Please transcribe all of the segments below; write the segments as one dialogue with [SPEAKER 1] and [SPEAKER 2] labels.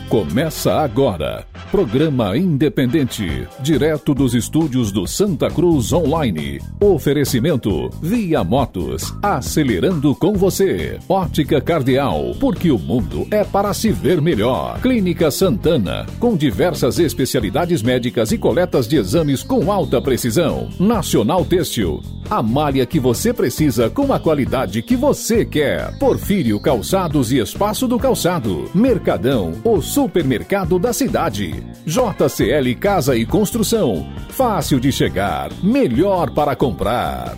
[SPEAKER 1] Começa agora, programa independente, direto dos estúdios do Santa Cruz Online. Oferecimento Via Motos, acelerando com você. Ótica Cardeal, porque o mundo é para se ver melhor. Clínica Santana, com diversas especialidades médicas e coletas de exames com alta precisão. Nacional Têxtil, a malha que você precisa com a qualidade que você quer. Porfírio Calçados e Espaço do Calçado. Mercadão, o supermercado da cidade. JCL Casa e Construção. Fácil de chegar, melhor para comprar.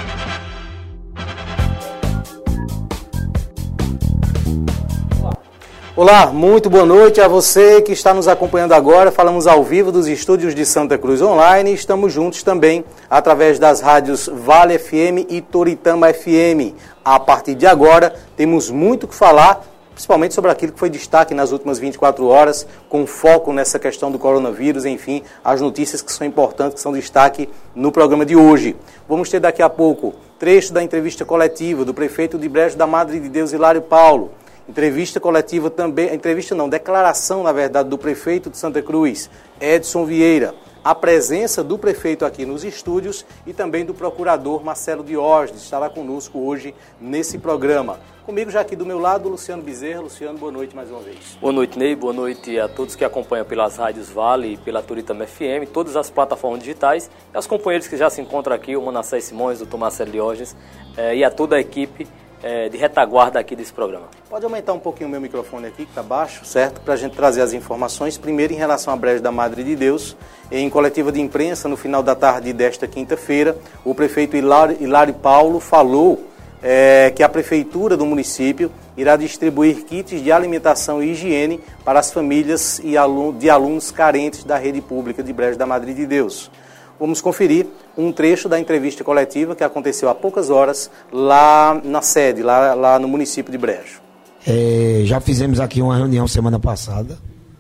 [SPEAKER 2] Olá, muito boa noite a você que está nos acompanhando agora. Falamos ao vivo dos estúdios de Santa Cruz Online. Estamos juntos também através das rádios Vale FM e Toritama FM. A partir de agora, temos muito o que falar, principalmente sobre aquilo que foi destaque nas últimas 24 horas, com foco nessa questão do coronavírus, enfim, as notícias que são importantes, que são destaque no programa de hoje. Vamos ter daqui a pouco trecho da entrevista coletiva do prefeito de Brejo da Madre de Deus, Hilário Paulo. Entrevista coletiva também, declaração, na verdade, do prefeito de Santa Cruz, Edson Vieira. A presença do prefeito aqui nos estúdios e também do procurador Marcelo Diógenes estará conosco hoje nesse programa. Comigo já aqui do meu lado, Luciano Bezerra. Luciano, boa noite mais uma vez.
[SPEAKER 3] Boa noite, Ney. Boa noite a todos que acompanham pelas rádios Vale e pela Toritama FM, todas as plataformas digitais, e aos companheiros que já se encontram aqui, o Manassés Simões, o Dr. Marcelo Diógenes, e a toda a equipe de retaguarda aqui desse programa.
[SPEAKER 2] Pode aumentar um pouquinho o meu microfone aqui, que está baixo, certo? Para a gente trazer as informações. Primeiro, em relação à Brejo da Madre de Deus, em coletiva de imprensa, no final da tarde desta quinta-feira, o prefeito Hilário Paulo falou que a prefeitura do município irá distribuir kits de alimentação e higiene para as famílias de alunos carentes da rede pública de Brejo da Madre de Deus. Vamos conferir um trecho da entrevista coletiva que aconteceu há poucas horas lá na sede, lá no município de Brejo.
[SPEAKER 4] Já fizemos aqui uma reunião semana passada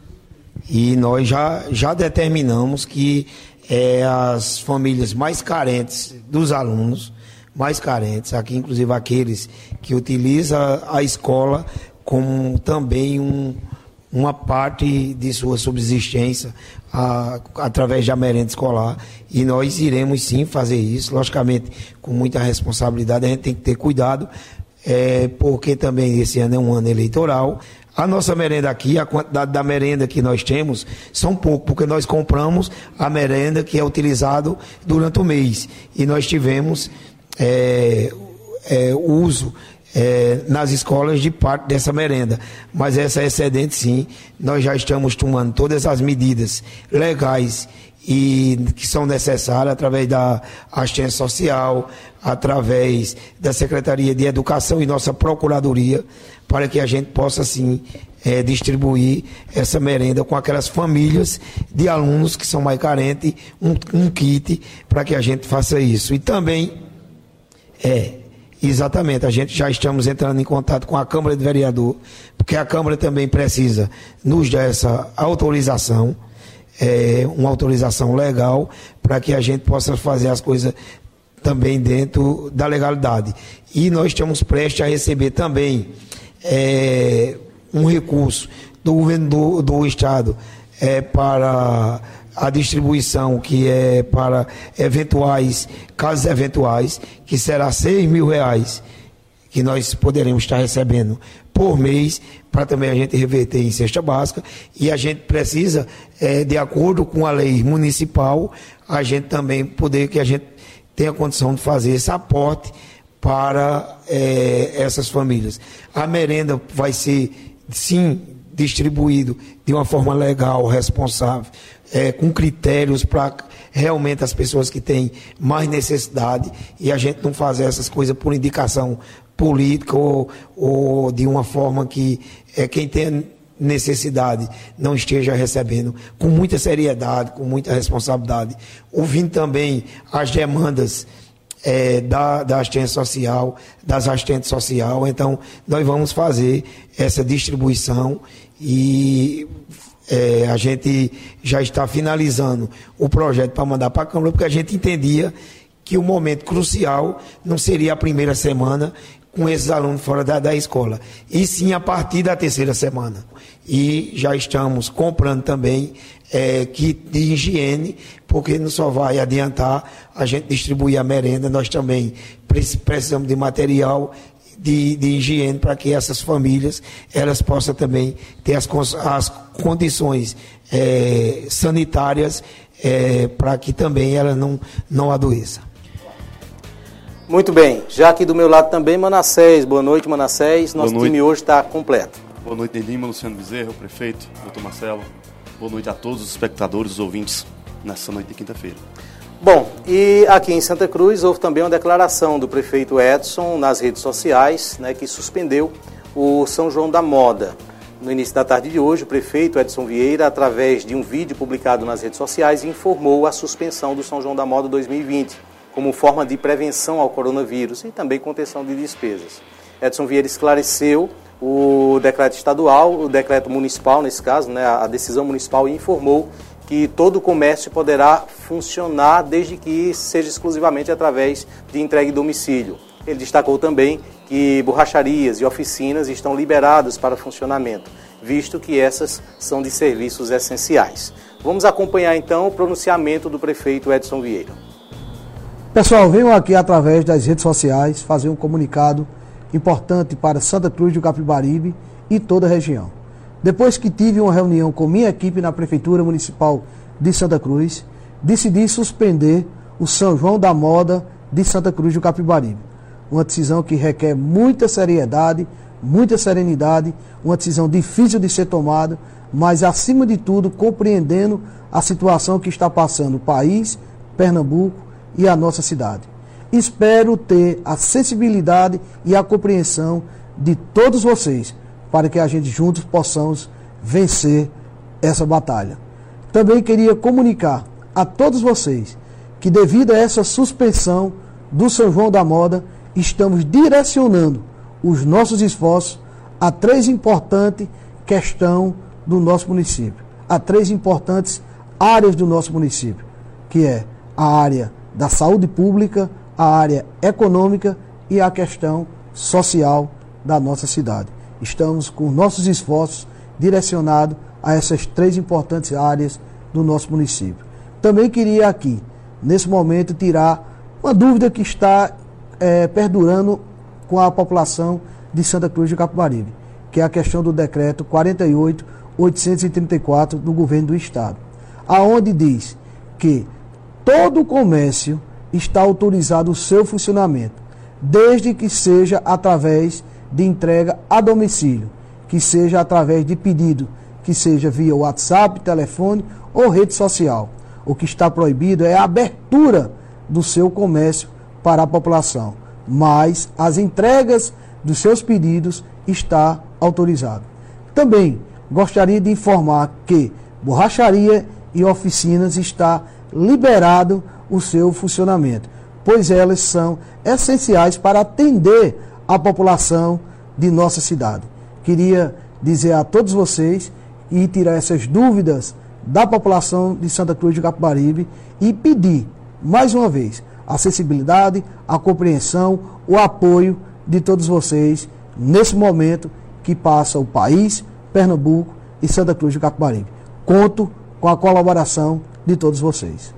[SPEAKER 4] e nós já determinamos que as famílias mais carentes dos alunos, mais carentes, aqui inclusive aqueles que utilizam a escola como também uma parte de sua subsistência através da merenda escolar, e nós iremos sim fazer isso, logicamente com muita responsabilidade. A gente tem que ter cuidado, porque também esse ano é um ano eleitoral. A nossa merenda aqui, a quantidade da merenda que nós temos são pouco, porque nós compramos a merenda que é utilizado durante o mês, e nós tivemos uso nas escolas de parte dessa merenda, mas essa excedente sim, nós já estamos tomando todas as medidas legais e que são necessárias através da assistência social, através da Secretaria de Educação e nossa Procuradoria, para que a gente possa sim distribuir essa merenda com aquelas famílias de alunos que são mais carentes, um kit para que a gente faça isso. E também exatamente, a gente já estamos entrando em contato com a Câmara de Vereador, porque a Câmara também precisa nos dar essa autorização, uma autorização legal, para que a gente possa fazer as coisas também dentro da legalidade. E nós estamos prestes a receber também um recurso do governo do Estado para a distribuição, que é para casos eventuais, que será R$6.000, que nós poderemos estar recebendo por mês, para também a gente reverter em cesta básica. E a gente precisa, de acordo com a lei municipal, a gente também que a gente tenha condição de fazer esse aporte para essas famílias. A merenda vai ser, sim, distribuído de uma forma legal, responsável, com critérios para realmente as pessoas que têm mais necessidade, e a gente não fazer essas coisas por indicação política ou de uma forma que quem tem necessidade não esteja recebendo, com muita seriedade, com muita responsabilidade, ouvindo também as demandas da assistência social, das assistentes sociais. Então nós vamos fazer essa distribuição e a gente já está finalizando o projeto para mandar para a Câmara, porque a gente entendia que o momento crucial não seria a primeira semana com esses alunos fora da escola, e sim a partir da terceira semana. e já estamos comprando também kit de higiene, porque não só vai adiantar a gente distribuir a merenda, nós também precisamos de material de higiene para que essas famílias elas possam também ter as condições sanitárias para que também ela não adoeça.
[SPEAKER 2] Muito bem, já aqui do meu lado também, Manassés. Boa noite, Manassés. Nosso time hoje está completo.
[SPEAKER 5] Boa noite, Delima, Luciano Bezerra, o prefeito, doutor Marcelo. Boa noite a todos os espectadores, os ouvintes, nessa noite de quinta-feira.
[SPEAKER 2] Bom, e aqui em Santa Cruz houve também uma declaração do prefeito Edson nas redes sociais, né, que suspendeu o São João da Moda. No início da tarde de hoje, o prefeito Edson Vieira, através de um vídeo publicado nas redes sociais, informou a suspensão do São João da Moda 2020, como forma de prevenção ao coronavírus e também contenção de despesas. Edson Vieira esclareceu o decreto estadual, o decreto municipal, nesse caso, né, a decisão municipal, e informou que todo o comércio poderá funcionar desde que seja exclusivamente através de entrega em domicílio. Ele destacou também que borracharias e oficinas estão liberadas para funcionamento, visto que essas são de serviços essenciais. Vamos acompanhar então o pronunciamento do prefeito Edson Vieira.
[SPEAKER 6] Pessoal, venho aqui através das redes sociais fazer um comunicado importante para Santa Cruz do Capibaribe e toda a região. Depois que tive uma reunião com minha equipe na Prefeitura Municipal de Santa Cruz, decidi suspender o São João da Moda de Santa Cruz do Capibaribe. Uma decisão que requer muita seriedade, muita serenidade, uma decisão difícil de ser tomada, mas acima de tudo compreendendo a situação que está passando o país, Pernambuco e a nossa cidade. Espero ter a sensibilidade e a compreensão de todos vocês para que a gente juntos possamos vencer essa batalha. Também queria comunicar a todos vocês que devido a essa suspensão do São João da Moda, estamos direcionando os nossos esforços a 3 importantes questões do nosso município, a 3 importantes áreas do nosso município, que é a área da saúde pública, a área econômica e a questão social da nossa cidade. Estamos com nossos esforços direcionados a essas 3 importantes áreas do nosso município. Também queria aqui, nesse momento, tirar uma dúvida que está perdurando com a população de Santa Cruz de Capibaribe, que é a questão do decreto 48.834 do governo do estado, aonde diz que todo o comércio está autorizado o seu funcionamento, desde que seja através de entrega a domicílio, que seja através de pedido, que seja via WhatsApp, telefone ou rede social. O que está proibido é a abertura do seu comércio para a população, mas as entregas dos seus pedidos está autorizado. Também gostaria de informar que borracharia e oficinas está liberado o seu funcionamento, pois elas são essenciais para atender a população de nossa cidade. Queria dizer a todos vocês e tirar essas dúvidas da população de Santa Cruz de Capibaribe e pedir, mais uma vez, a acessibilidade, a compreensão, o apoio de todos vocês nesse momento que passa o país, Pernambuco e Santa Cruz de Capibaribe. Conto com a colaboração de todos vocês.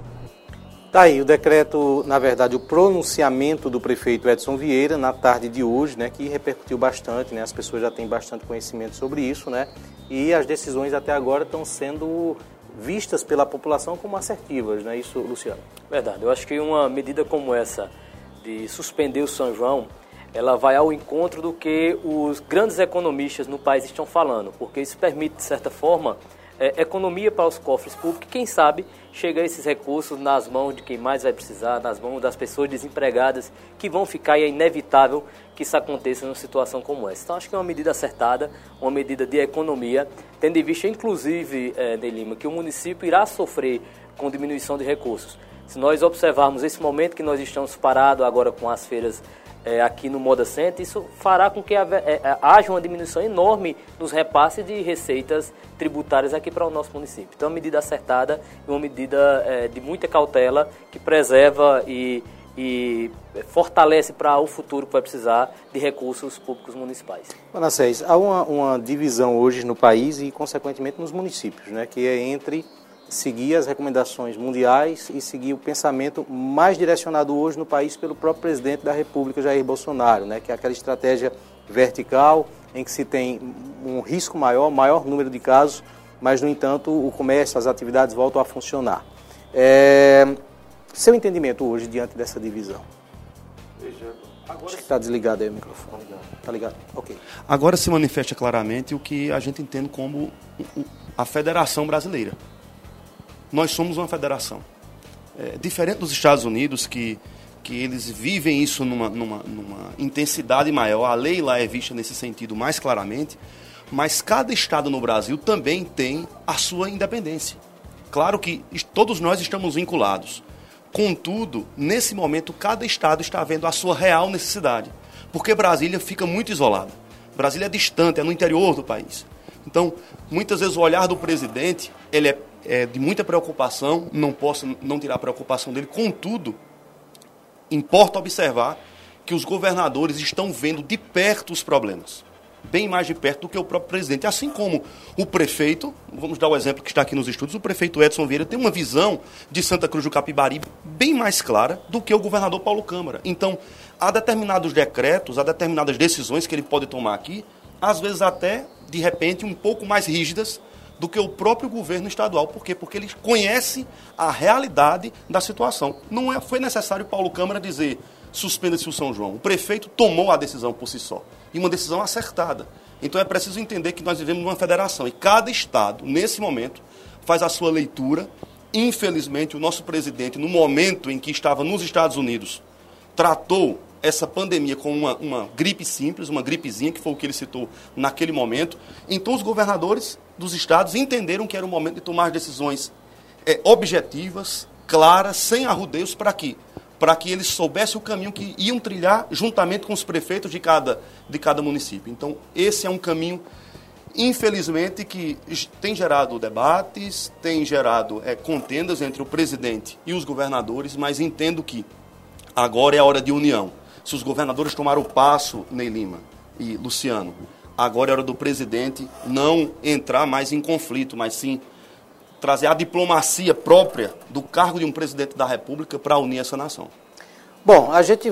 [SPEAKER 2] Tá aí o decreto, na verdade, o pronunciamento do prefeito Edson Vieira na tarde de hoje, né, que repercutiu bastante, né, as pessoas já têm bastante conhecimento sobre isso, né, e as decisões até agora estão sendo vistas pela população como assertivas, não é isso, Luciano?
[SPEAKER 3] Verdade, eu acho que uma medida como essa de suspender o São João, ela vai ao encontro do que os grandes economistas no país estão falando, porque isso permite, de certa forma, economia para os cofres públicos, quem sabe chega esses recursos nas mãos de quem mais vai precisar, nas mãos das pessoas desempregadas que vão ficar, e é inevitável que isso aconteça numa situação como essa. Então acho que é uma medida acertada, uma medida de economia, tendo em vista inclusive, Delima, que o município irá sofrer com diminuição de recursos. Se nós observarmos esse momento que nós estamos parados agora com as feiras aqui no Moda Center, isso fará com que haja uma diminuição enorme nos repasses de receitas tributárias aqui para o nosso município. Então, é uma medida acertada e uma medida de muita cautela que preserva e e fortalece para o futuro que vai precisar de recursos públicos municipais.
[SPEAKER 2] Manassés, há uma divisão hoje no país e, consequentemente, nos municípios, né, que é entre seguir as recomendações mundiais e seguir o pensamento mais direcionado hoje no país pelo próprio presidente da República, Jair Bolsonaro, né, que é aquela estratégia vertical em que se tem um risco maior número de casos, mas, no entanto, o comércio, as atividades voltam a funcionar. Seu entendimento hoje diante dessa divisão? Acho que está desligado aí o microfone. Está ligado? Ok.
[SPEAKER 5] Agora se manifesta claramente o que a gente entende como a Federação Brasileira. Nós somos uma federação. Diferente dos Estados Unidos, que eles vivem isso numa intensidade maior, a lei lá é vista nesse sentido mais claramente, mas cada estado no Brasil também tem a sua independência. Claro que todos nós estamos vinculados. Contudo, nesse momento, cada estado está vendo a sua real necessidade, porque Brasília fica muito isolada. Brasília é distante, é no interior do país. Então, muitas vezes o olhar do presidente ele é de muita preocupação, não posso não tirar a preocupação dele, contudo, importa observar que os governadores estão vendo de perto os problemas, bem mais de perto do que o próprio presidente. Assim como o prefeito, vamos dar o exemplo que está aqui nos estúdios, o prefeito Edson Vieira tem uma visão de Santa Cruz do Capibaribe bem mais clara do que o governador Paulo Câmara. Então, há determinados decretos, há determinadas decisões que ele pode tomar aqui, às vezes até, de repente, um pouco mais rígidas do que o próprio governo estadual. Por quê? Porque ele conhece a realidade da situação. Não foi necessário Paulo Câmara dizer suspenda-se o São João. O prefeito tomou a decisão por si só. E uma decisão acertada. Então é preciso entender que nós vivemos numa federação. E cada estado, nesse momento, faz a sua leitura. Infelizmente, o nosso presidente, no momento em que estava nos Estados Unidos, tratou essa pandemia como uma gripe simples, uma gripezinha, que foi o que ele citou naquele momento. Então os governadores dos estados entenderam que era o momento de tomar decisões objetivas, claras, sem arrudeios, para quê? Para que eles soubessem o caminho que iam trilhar juntamente com os prefeitos de cada município. Então, esse é um caminho, infelizmente, que tem gerado debates, tem gerado contendas entre o presidente e os governadores, mas entendo que agora é a hora de união. Se os governadores tomaram o passo, Ney Lima e Luciano, agora é hora do presidente não entrar mais em conflito, mas sim trazer a diplomacia própria do cargo de um presidente da República para unir essa nação.
[SPEAKER 2] Bom,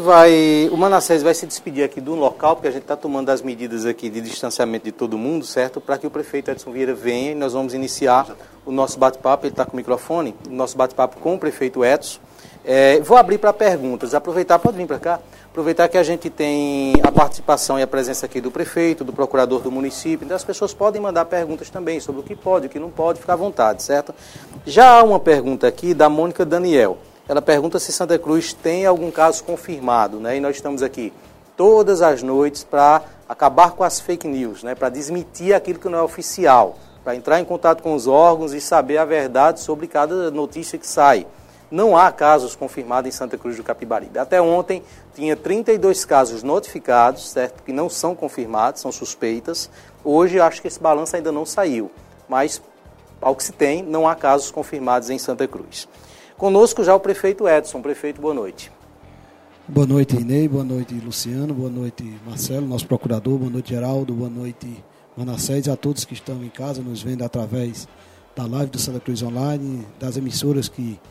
[SPEAKER 2] o Manassés vai se despedir aqui do local, porque a gente está tomando as medidas aqui de distanciamento de todo mundo, certo? Para que o prefeito Edson Vieira venha e nós vamos iniciar o nosso bate-papo, ele está com o microfone, o nosso bate-papo com o prefeito Edson. Vou abrir para perguntas, pode vir para cá, aproveitar que a gente tem a participação e a presença aqui do prefeito, do procurador do município, então as pessoas podem mandar perguntas também sobre o que pode, o que não pode, ficar à vontade, certo? Já há uma pergunta aqui da Mônica Daniel, ela pergunta se Santa Cruz tem algum caso confirmado, né? E nós estamos aqui todas as noites para acabar com as fake news, né? Para desmentir aquilo que não é oficial, para entrar em contato com os órgãos e saber a verdade sobre cada notícia que sai. Não há casos confirmados em Santa Cruz do Capibaribe. Até ontem tinha 32 casos notificados, certo? Que não são confirmados, são suspeitas. Hoje acho que esse balanço ainda não saiu, mas ao que se tem, não há casos confirmados em Santa Cruz. Conosco já o prefeito Edson. Prefeito, boa noite.
[SPEAKER 6] Boa noite, Inei, boa noite, Luciano, boa noite, Marcelo, nosso procurador, boa noite, Geraldo, boa noite, Manassés, e a todos que estão em casa, nos vendo através da live do Santa Cruz Online, das emissoras que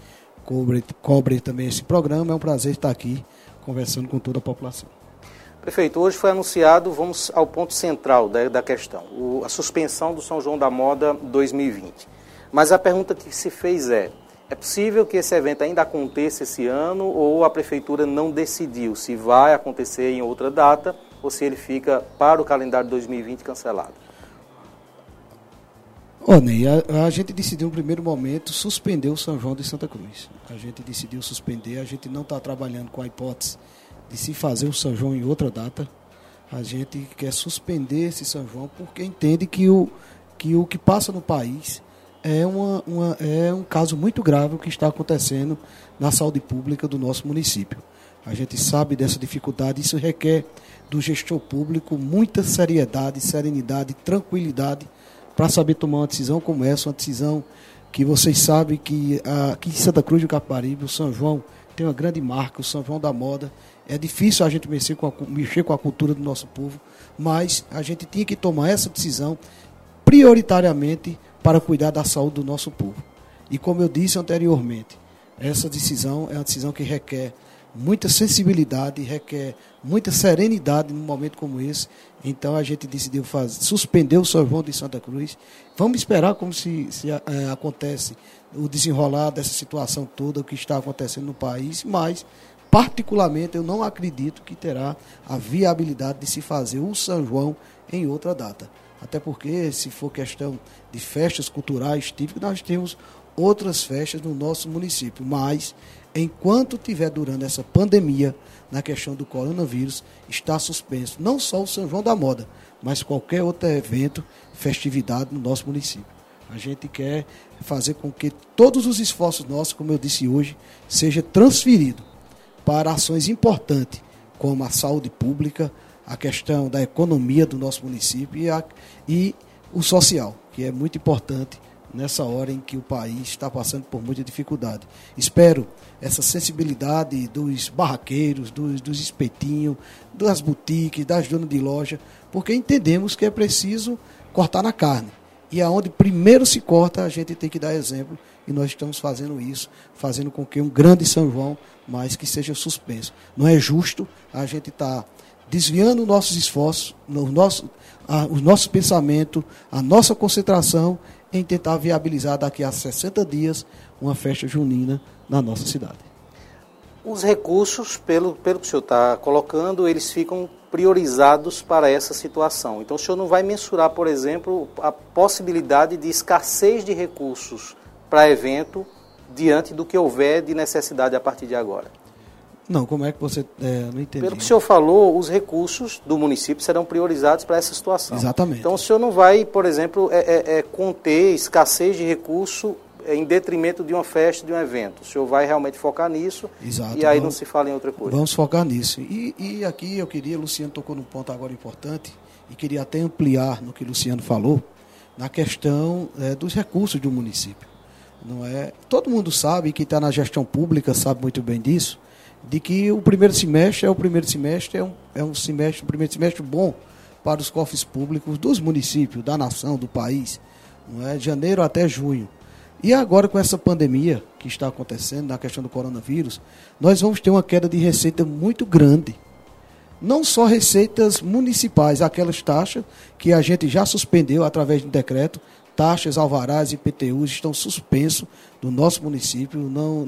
[SPEAKER 6] cobre também esse programa. É um prazer estar aqui conversando com toda a população.
[SPEAKER 2] Prefeito, hoje foi anunciado, vamos ao ponto central da questão, a suspensão do São João da Moda 2020. Mas a pergunta que se fez é possível que esse evento ainda aconteça esse ano ou a Prefeitura não decidiu se vai acontecer em outra data ou se ele fica para o calendário 2020 cancelado?
[SPEAKER 6] Ney, a gente decidiu no primeiro momento suspender o São João de Santa Cruz. A gente decidiu suspender, a gente não está trabalhando com a hipótese de se fazer o São João em outra data. A gente quer suspender esse São João porque entende que o que passa no país é um caso muito grave o que está acontecendo na saúde pública do nosso município. A gente sabe dessa dificuldade, isso requer do gestor público muita seriedade, serenidade, tranquilidade, para saber tomar uma decisão como essa, uma decisão que vocês sabem que aqui em Santa Cruz do Capibaribe, o São João tem uma grande marca, o São João da Moda. É difícil a gente mexer com a cultura do nosso povo, mas a gente tinha que tomar essa decisão prioritariamente para cuidar da saúde do nosso povo. E como eu disse anteriormente, essa decisão é uma decisão que requer muita sensibilidade, requer muita serenidade num momento como esse. Então a gente decidiu suspender o São João de Santa Cruz. Vamos esperar como se acontece o desenrolar dessa situação toda, o que está acontecendo no país, mas particularmente eu não acredito que terá a viabilidade de se fazer o São João em outra data. Até porque, se for questão de festas culturais típicas, nós temos outras festas no nosso município. Mas, enquanto estiver durando essa pandemia, na questão do coronavírus, está suspenso não só o São João da Moda, mas qualquer outro evento, festividade no nosso município. A gente quer fazer com que todos os esforços nossos, como eu disse hoje, seja transferido para ações importantes, como a saúde pública, a questão da economia do nosso município e o social, que é muito importante nessa hora em que o país está passando por muita dificuldade. Espero essa sensibilidade dos barraqueiros, dos espetinhos, das boutiques, das donas de loja, porque entendemos que é preciso cortar na carne. E aonde primeiro se corta, a gente tem que dar exemplo, e nós estamos fazendo isso, fazendo com que um grande São João, mas que seja suspenso. Não é justo a gente estar desviando nossos esforços, os nossos pensamentos, a nossa concentração em tentar viabilizar daqui a 60 dias uma festa junina na nossa cidade.
[SPEAKER 2] Os recursos, pelo que o senhor está colocando, eles ficam priorizados para essa situação. Então o senhor não vai mensurar, por exemplo, a possibilidade de escassez de recursos para evento diante do que houver de necessidade a partir de agora?
[SPEAKER 6] Não, como é que você... não entendi.
[SPEAKER 2] Pelo que o senhor falou, os recursos do município serão priorizados para essa situação.
[SPEAKER 6] Exatamente.
[SPEAKER 2] Então o senhor não vai, por exemplo, conter escassez de recurso em detrimento de uma festa, de um evento. O senhor vai realmente focar nisso.
[SPEAKER 6] Exato,
[SPEAKER 2] e aí não se fala em outra coisa.
[SPEAKER 6] Vamos focar nisso. E aqui eu queria, Luciano tocou num ponto agora importante, e queria até ampliar no que o Luciano falou, na questão dos recursos do município. Não é? Todo mundo sabe, que está na gestão pública sabe muito bem disso, de que o primeiro semestre é um primeiro semestre bom para os cofres públicos dos municípios, da nação, do país, não é? De janeiro até junho. E agora, com essa pandemia que está acontecendo, na questão do coronavírus, nós vamos ter uma queda de receita muito grande. Não só receitas municipais, aquelas taxas que a gente já suspendeu através de um decreto, taxas, alvarás e IPTUs estão suspensos do nosso município,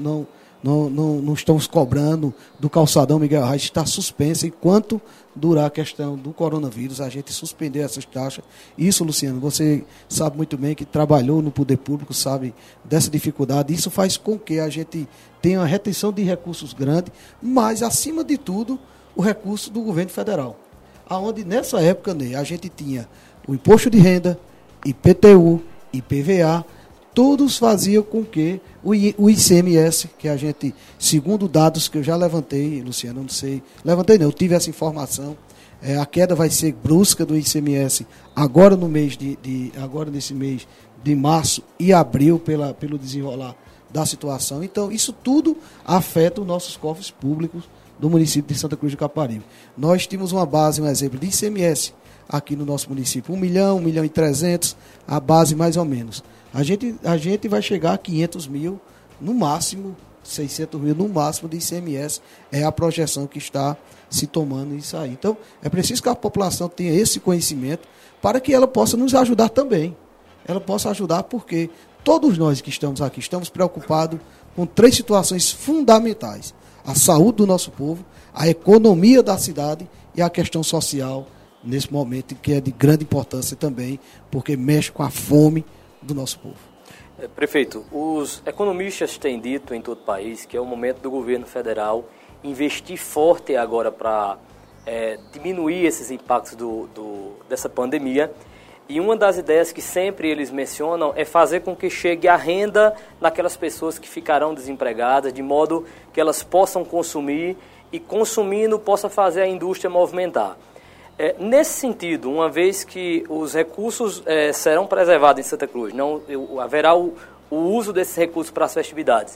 [SPEAKER 6] não estamos cobrando do calçadão Miguel Arraes, está suspensa enquanto durar a questão do coronavírus, a gente suspender essas taxas. Isso, Luciano, você sabe muito bem que trabalhou no poder público, sabe dessa dificuldade. Isso faz com que a gente tenha uma retenção de recursos grande, mas, acima de tudo, o recurso do governo federal. Onde, nessa época, né, a gente tinha o imposto de renda, IPTU, IPVA, todos faziam com que o ICMS, que a gente, segundo dados que eu já levantei, Luciano, não sei, eu tive essa informação, a queda vai ser brusca do ICMS agora nesse mês de março e abril, pelo desenrolar da situação. Então, isso tudo afeta os nossos cofres públicos do município de Santa Cruz do Capibaribe. Nós tínhamos uma base, um exemplo, de ICMS aqui no nosso município, 1 milhão, 1 milhão e 300, a base mais ou menos. A gente vai chegar a 500 mil, no máximo, 600 mil no máximo de ICMS, é a projeção que está se tomando isso aí. Então, é preciso que a população tenha esse conhecimento para que ela possa nos ajudar também. Ela possa ajudar porque todos nós que estamos aqui estamos preocupados com 3 situações fundamentais: a saúde do nosso povo, a economia da cidade e a questão social, nesse momento que é de grande importância também, porque mexe com a fome do nosso povo.
[SPEAKER 3] Prefeito, os economistas têm dito em todo o país que é o momento do governo federal investir forte agora para diminuir esses impactos dessa pandemia. E uma das ideias que sempre eles mencionam é fazer com que chegue a renda naquelas pessoas que ficarão desempregadas, de modo que elas possam consumir e, consumindo, possa fazer a indústria movimentar. Nesse sentido, uma vez que os recursos serão preservados em Santa Cruz, haverá o uso desses recursos para as festividades,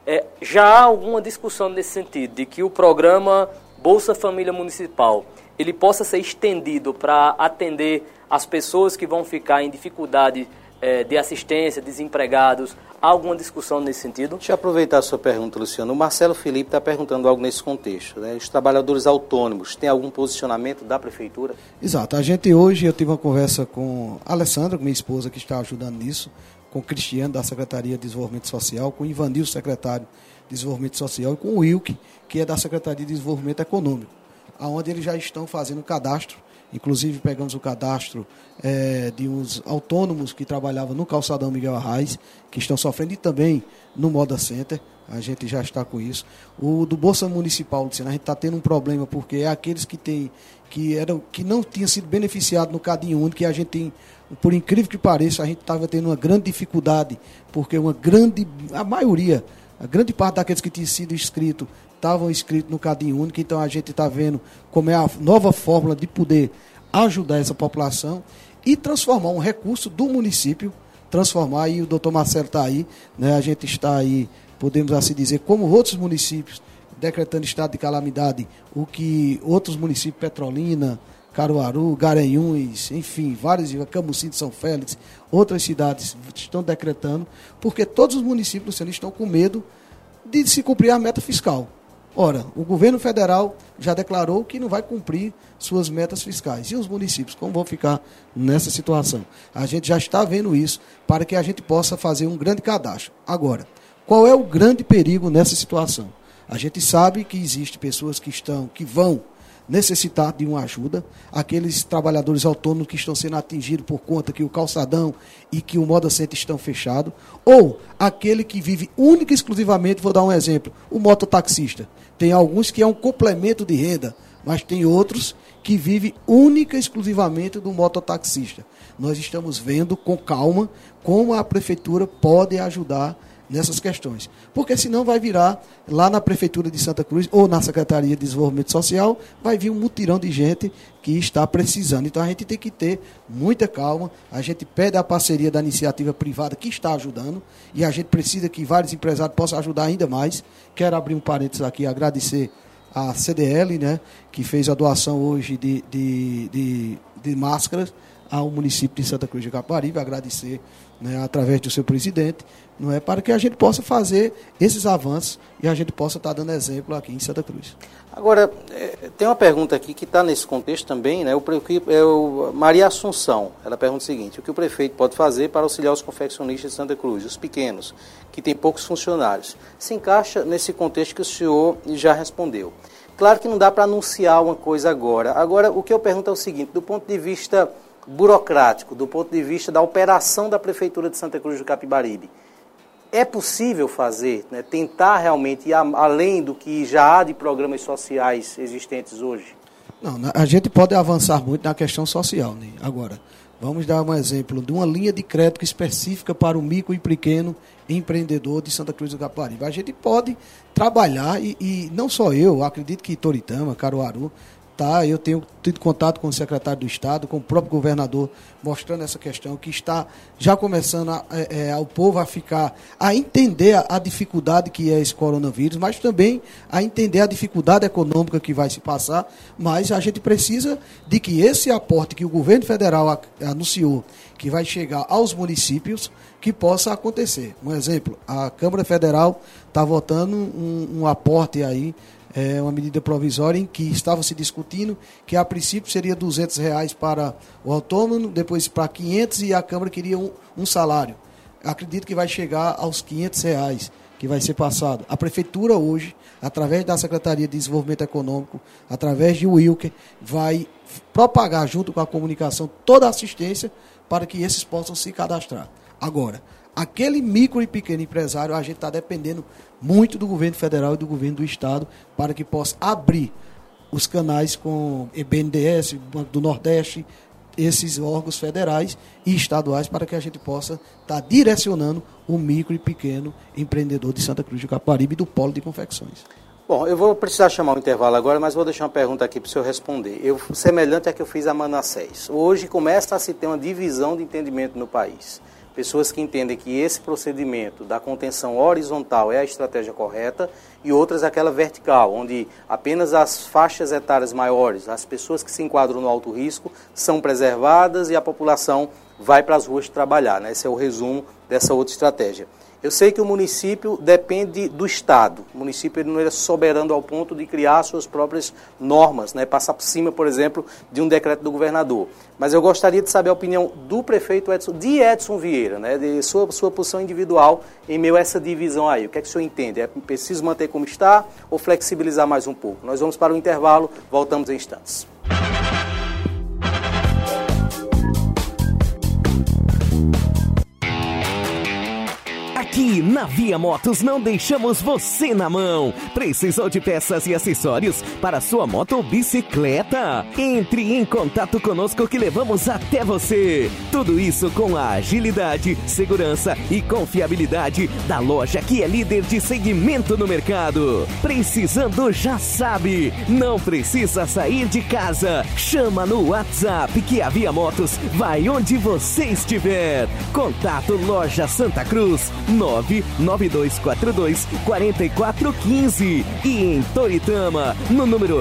[SPEAKER 3] Já há alguma discussão nesse sentido, de que o programa Bolsa Família Municipal ele possa ser estendido para atender as pessoas que vão ficar em dificuldade de assistência, desempregados? Há alguma discussão nesse sentido?
[SPEAKER 2] Deixa eu aproveitar a sua pergunta, Luciano. O Marcelo Felipe está perguntando algo nesse contexto, né? Os trabalhadores autônomos, tem algum posicionamento da Prefeitura?
[SPEAKER 6] Exato. Eu tive uma conversa com a Alessandra, minha esposa, que está ajudando nisso, com o Cristiano, da Secretaria de Desenvolvimento Social, com o Ivanil, secretário de Desenvolvimento Social, e com o Wilke, que é da Secretaria de Desenvolvimento Econômico, onde eles já estão fazendo cadastro. Inclusive, pegamos o cadastro de uns autônomos que trabalhavam no Calçadão Miguel Arraes, que estão sofrendo, e também no Moda Center. A gente já está com isso. O do Bolsa Municipal, Luciano, a gente está tendo um problema, porque é aqueles que não tinham sido beneficiados no Cadinho Único, que a gente tem, por incrível que pareça, a gente estava tendo uma grande dificuldade, porque a grande parte daqueles que tinham sido inscritos estavam inscritos no Cadinho Único. Então a gente está vendo como é a nova fórmula de poder ajudar essa população e transformar um recurso do município, e o doutor Marcelo está aí, né? A gente está aí, podemos assim dizer, como outros municípios, decretando estado de calamidade, o que outros municípios, Petrolina, Caruaru, Garanhuns, enfim, vários, Camusim de São Félix, outras cidades estão decretando, porque todos os municípios, Luciano, estão com medo de se cumprir a meta fiscal. Ora, o governo federal já declarou que não vai cumprir suas metas fiscais. E os municípios, como vão ficar nessa situação? A gente já está vendo isso para que a gente possa fazer um grande cadastro. Agora, qual é o grande perigo nessa situação? A gente sabe que existem pessoas que vão necessitar de uma ajuda, aqueles trabalhadores autônomos que estão sendo atingidos por conta que o Calçadão e que o Moda Center estão fechados, ou aquele que vive única e exclusivamente, vou dar um exemplo, o mototaxista. Tem alguns que é um complemento de renda, mas tem outros que vivem única e exclusivamente do mototaxista. Nós estamos vendo com calma como a Prefeitura pode ajudar nessas questões. Porque senão vai virar, lá na Prefeitura de Santa Cruz, ou na Secretaria de Desenvolvimento Social, vai vir um mutirão de gente que está precisando. Então a gente tem que ter muita calma, a gente pede a parceria da iniciativa privada que está ajudando, e a gente precisa que vários empresários possam ajudar ainda mais. Quero abrir um parênteses aqui, agradecer a CDL, né, que fez a doação hoje de máscaras ao município de Santa Cruz de Capibaribe, agradecer, né, através do seu presidente, não é, para que a gente possa fazer esses avanços e a gente possa estar dando exemplo aqui em Santa Cruz.
[SPEAKER 2] Agora, tem uma pergunta aqui que está nesse contexto também, né? Maria Assunção, ela pergunta o seguinte: o que o prefeito pode fazer para auxiliar os confeccionistas de Santa Cruz, os pequenos, que têm poucos funcionários? Se encaixa nesse contexto que o senhor já respondeu. Claro que não dá para anunciar uma coisa agora. Agora, o que eu pergunto é o seguinte: do ponto de vista burocrático, do ponto de vista da operação da Prefeitura de Santa Cruz do Capibaribe, é possível fazer, né, tentar realmente ir além do que já há de programas sociais existentes hoje?
[SPEAKER 6] Não, a gente pode avançar muito na questão social, né? Agora, vamos dar um exemplo de uma linha de crédito específica para o micro e pequeno empreendedor de Santa Cruz do Capibaribe. A gente pode trabalhar, e não só eu acredito que Toritama, Caruaru, eu tenho tido contato com o secretário do Estado, com o próprio governador, mostrando essa questão, que está já começando o povo a entender a dificuldade que é esse coronavírus, mas também a entender a dificuldade econômica que vai se passar. Mas a gente precisa de que esse aporte que o governo federal anunciou, que vai chegar aos municípios, que possa acontecer. Um exemplo, a Câmara Federal está votando um aporte aí, uma medida provisória em que estava se discutindo que a princípio seria R$200 para o autônomo, depois para 500, e a Câmara queria um salário. Acredito que vai chegar aos R$500 que vai ser passado. A Prefeitura hoje, através da Secretaria de Desenvolvimento Econômico, através de Wilker, vai propagar junto com a comunicação toda a assistência para que esses possam se cadastrar. Agora, aquele micro e pequeno empresário, a gente está dependendo muito do governo federal e do governo do estado para que possa abrir os canais com BNDES, Banco do Nordeste, esses órgãos federais e estaduais, para que a gente possa estar direcionando o micro e pequeno empreendedor de Santa Cruz do Capibaribe e do Polo de Confecções.
[SPEAKER 2] Bom, eu vou precisar chamar um intervalo agora, mas vou deixar uma pergunta aqui para o senhor responder. Semelhante à que eu fiz a Manassés. Hoje começa a se ter uma divisão de entendimento no país. pessoas que entendem que esse procedimento da contenção horizontal é a estratégia correta e outras aquela vertical, onde apenas as faixas etárias maiores, as pessoas que se enquadram no alto risco, são preservadas e a população vai para as ruas trabalhar, né? Esse é o resumo dessa outra estratégia. Eu sei que o município depende do Estado. O município ele não é soberano ao ponto de criar suas próprias normas, né? Passar por cima, por exemplo, de um decreto do governador. Mas eu gostaria de saber a opinião do prefeito Edson Vieira, né? De sua posição individual em meio a essa divisão aí. O que é que o senhor entende? É preciso manter como está ou flexibilizar mais um pouco? Nós vamos para o intervalo, voltamos em instantes.
[SPEAKER 7] Aqui na Via Motos não deixamos você na mão. Precisou de peças e acessórios para sua moto ou bicicleta? Entre em contato conosco que levamos até você. Tudo isso com a agilidade, segurança e confiabilidade da loja que é líder de segmento no mercado. Precisando já sabe, não precisa sair de casa. Chama no WhatsApp que a Via Motos vai onde você estiver. Contato Loja Santa Cruz 99242-4415 e em Toritama, no número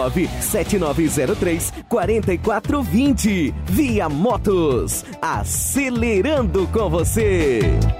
[SPEAKER 7] 97903-4420. Via Motos, acelerando com você.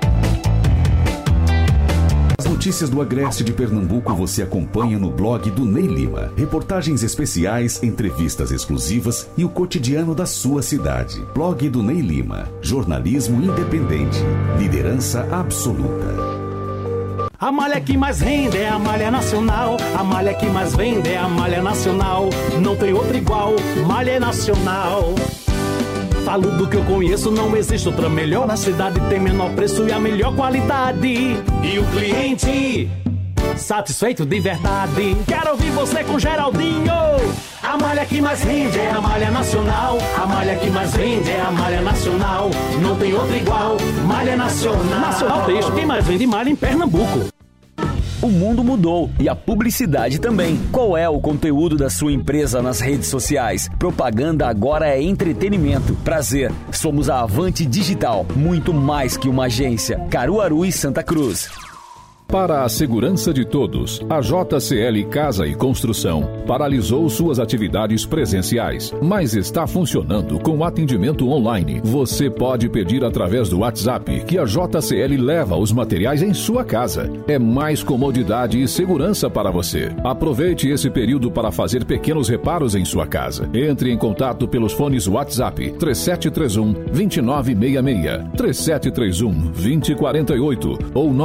[SPEAKER 1] As notícias do Agreste de Pernambuco você acompanha no blog do Ney Lima. Reportagens especiais, entrevistas exclusivas e o cotidiano da sua cidade. Blog do Ney Lima. Jornalismo independente. Liderança absoluta.
[SPEAKER 8] A malha que mais rende é a malha nacional. A malha que mais vende é a malha nacional. Não tem outra igual, malha nacional. Falo do que eu conheço, não existe outra melhor. Na cidade tem menor preço e a melhor qualidade. E o cliente satisfeito de verdade. Quero ouvir você com Geraldinho. A malha que mais rende é a malha nacional. A malha que mais vende é a malha nacional. Não tem outra igual, malha nacional. Nacional Texto, quem mais vende malha em Pernambuco.
[SPEAKER 9] O mundo mudou e a publicidade também. Qual é o conteúdo da sua empresa nas redes sociais? Propaganda agora é entretenimento. Prazer, somos a Avante Digital, muito mais que uma agência. Caruaru e Santa Cruz.
[SPEAKER 1] Para a segurança de todos, a JCL Casa e Construção paralisou suas atividades presenciais, mas está funcionando com atendimento online. Você pode pedir através do WhatsApp que a JCL leva os materiais em sua casa. É mais comodidade e segurança para você. Aproveite esse período para fazer pequenos reparos em sua casa. Entre em contato pelos fones WhatsApp 3731-2966, 3731-2048 ou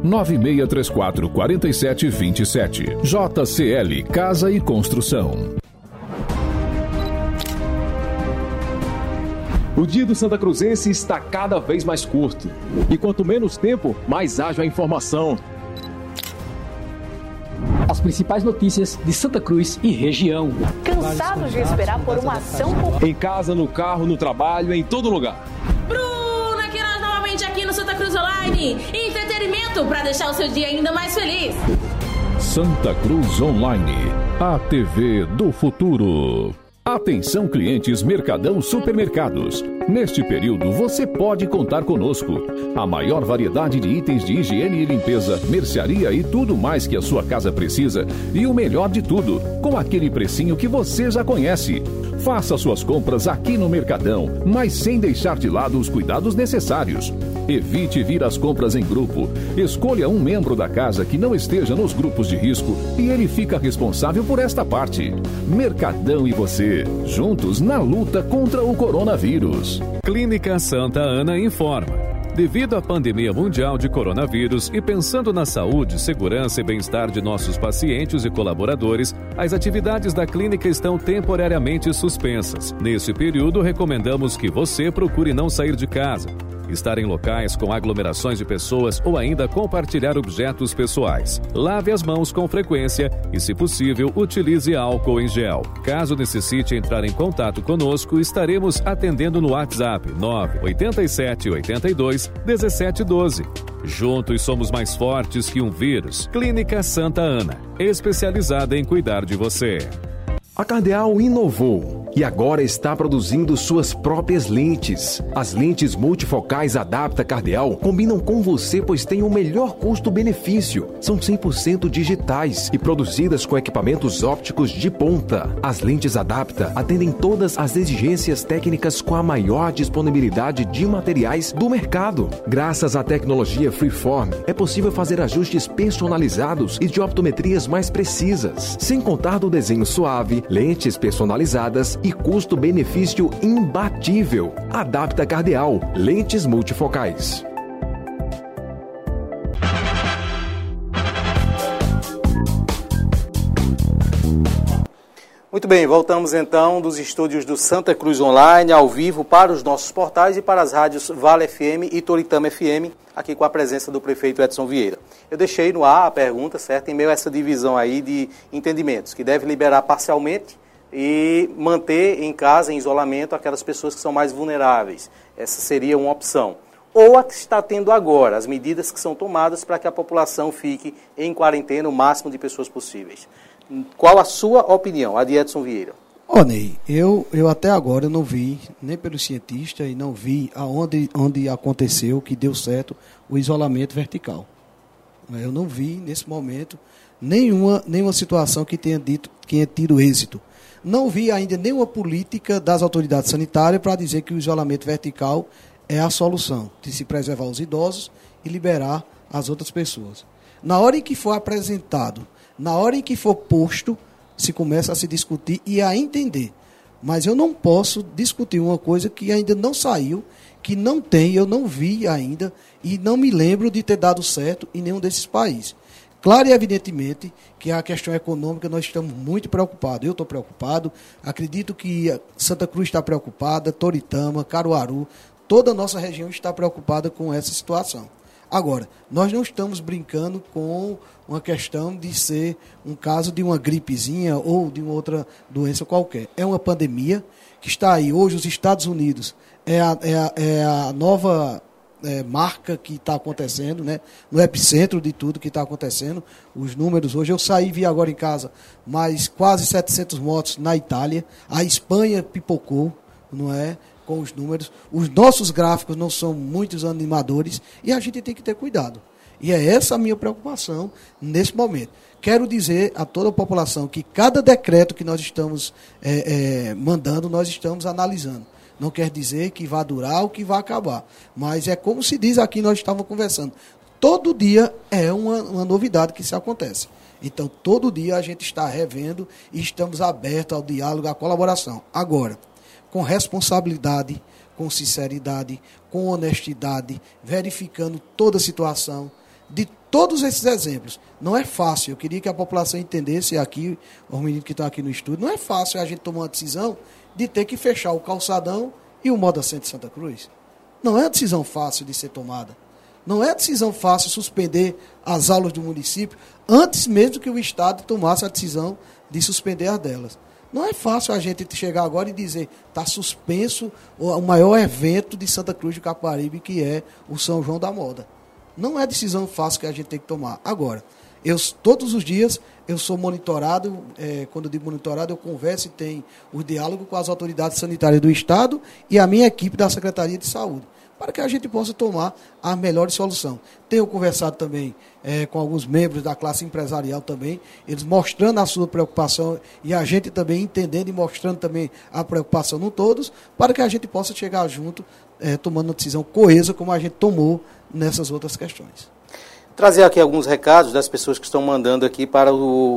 [SPEAKER 1] 99634-4727. JCL Casa e Construção.
[SPEAKER 10] O dia do Santa Cruzense está cada vez mais curto. E quanto menos tempo, mais ágil a informação.
[SPEAKER 11] As principais notícias de Santa Cruz e região.
[SPEAKER 12] Cansados de esperar por uma ação...
[SPEAKER 10] Em casa, no carro, no trabalho, em todo lugar.
[SPEAKER 12] Bruna, que nós novamente aqui no Santa Cruz Online. Entretenimento para deixar o seu dia ainda mais feliz.
[SPEAKER 1] Santa Cruz Online, a TV do futuro. Atenção clientes Mercadão Supermercados. Neste período você pode contar conosco. A maior variedade de itens de higiene e limpeza, mercearia e tudo mais que a sua casa precisa. E o melhor de tudo, com aquele precinho que você já conhece. Faça suas compras aqui no Mercadão, mas sem deixar de lado os cuidados necessários. Evite vir às compras em grupo. Escolha um membro da casa que não esteja nos grupos de risco e ele fica responsável por esta parte. Mercadão e você, juntos na luta contra o coronavírus.
[SPEAKER 13] Clínica Santa Ana informa. Devido à pandemia mundial de coronavírus e pensando na saúde, segurança e bem-estar de nossos pacientes e colaboradores, as atividades da clínica estão temporariamente suspensas. Nesse período, recomendamos que você procure não sair de casa, estar em locais com aglomerações de pessoas ou ainda compartilhar objetos pessoais. Lave as mãos com frequência e, se possível, utilize álcool em gel. Caso necessite entrar em contato conosco, estaremos atendendo no WhatsApp 987 82 1712. Juntos somos mais fortes que um vírus. Clínica Santa Ana, especializada em cuidar de você.
[SPEAKER 14] A Cardeal inovou.
[SPEAKER 10] e agora está produzindo suas próprias lentes. As lentes multifocais Adapta Cardeal combinam com você, pois têm o melhor custo-benefício. São 100% digitais e produzidas com equipamentos ópticos de ponta. As lentes Adapta atendem todas as exigências técnicas com a maior disponibilidade de materiais do mercado. Graças à tecnologia Freeform, é possível fazer ajustes personalizados e de optometrias mais precisas, sem contar do desenho suave, lentes personalizadas e custo-benefício imbatível. Adapta Cardeal, lentes multifocais.
[SPEAKER 2] Muito bem, voltamos então dos estúdios do Santa Cruz Online, ao vivo, para os nossos portais e para as rádios Vale FM e Toritama FM, aqui com a presença do prefeito Edson Vieira. Eu deixei no ar a pergunta, certo, em meio a essa divisão aí de entendimentos, que deve liberar parcialmente e manter em casa, em isolamento, aquelas pessoas que são mais vulneráveis. Essa seria uma opção. Ou a que está tendo agora, as medidas que são tomadas para que a população fique em quarentena o máximo de pessoas possíveis. Qual a sua opinião, a de Edson Vieira?
[SPEAKER 6] Ney, eu até agora não vi, nem pelos cientistas, e não vi onde aconteceu, que deu certo, o isolamento vertical. Eu não vi, nesse momento, nenhuma situação que tenha tido êxito. Não vi ainda nenhuma política das autoridades sanitárias para dizer que o isolamento vertical é a solução, de se preservar os idosos e liberar as outras pessoas. Na hora em que for apresentado, na hora em que for posto, se começa a se discutir e a entender. Mas eu não posso discutir uma coisa que ainda não saiu, que não tem, eu não vi ainda, e não me lembro de ter dado certo em nenhum desses países. Claro e evidentemente que a questão econômica nós estamos muito preocupados. Eu estou preocupado, acredito que Santa Cruz está preocupada, Toritama, Caruaru, toda a nossa região está preocupada com essa situação. Agora, nós não estamos brincando com uma questão de ser um caso de uma gripezinha ou de uma outra doença qualquer. É uma pandemia que está aí. Hoje os Estados Unidos é a nova marca que está acontecendo, né? No epicentro de tudo que está acontecendo. Os números hoje, eu saí e vi agora em casa, mais quase 700 mortos na Itália. A Espanha pipocou, não é? Com os números. Os nossos gráficos não são muito animadores e a gente tem que ter cuidado. E é essa a minha preocupação nesse momento. Quero dizer a toda a população que cada decreto que nós estamos mandando, nós estamos analisando. Não quer dizer que vai durar ou que vai acabar. Mas é como se diz aqui, nós estávamos conversando. Todo dia é uma novidade que se acontece. Então, todo dia a gente está revendo e estamos abertos ao diálogo, à colaboração. Agora, com responsabilidade, com sinceridade, com honestidade, verificando toda a situação, de todos esses exemplos. Não é fácil, eu queria que a população entendesse aqui, os meninos que estão aqui no estúdio, não é fácil a gente tomar uma decisão de ter que fechar o calçadão e o Moda Center de Santa Cruz. Não é uma decisão fácil de ser tomada. Não é decisão fácil suspender as aulas do município antes mesmo que o Estado tomasse a decisão de suspender as delas. Não é fácil a gente chegar agora e dizer está suspenso o maior evento de Santa Cruz do Capibaribe, que é o São João da Moda. Não é decisão fácil que a gente tem que tomar. Agora, todos os dias eu sou monitorado, quando eu digo monitorado, eu converso e tenho o diálogo com as autoridades sanitárias do Estado e a minha equipe da Secretaria de Saúde, para que a gente possa tomar a melhor solução. Tenho conversado também com alguns membros da classe empresarial também, eles mostrando a sua preocupação e a gente também entendendo e mostrando também a preocupação no todos, para que a gente possa chegar junto, tomando uma decisão coesa como a gente tomou nessas outras questões.
[SPEAKER 2] Trazer aqui alguns recados das pessoas que estão mandando aqui para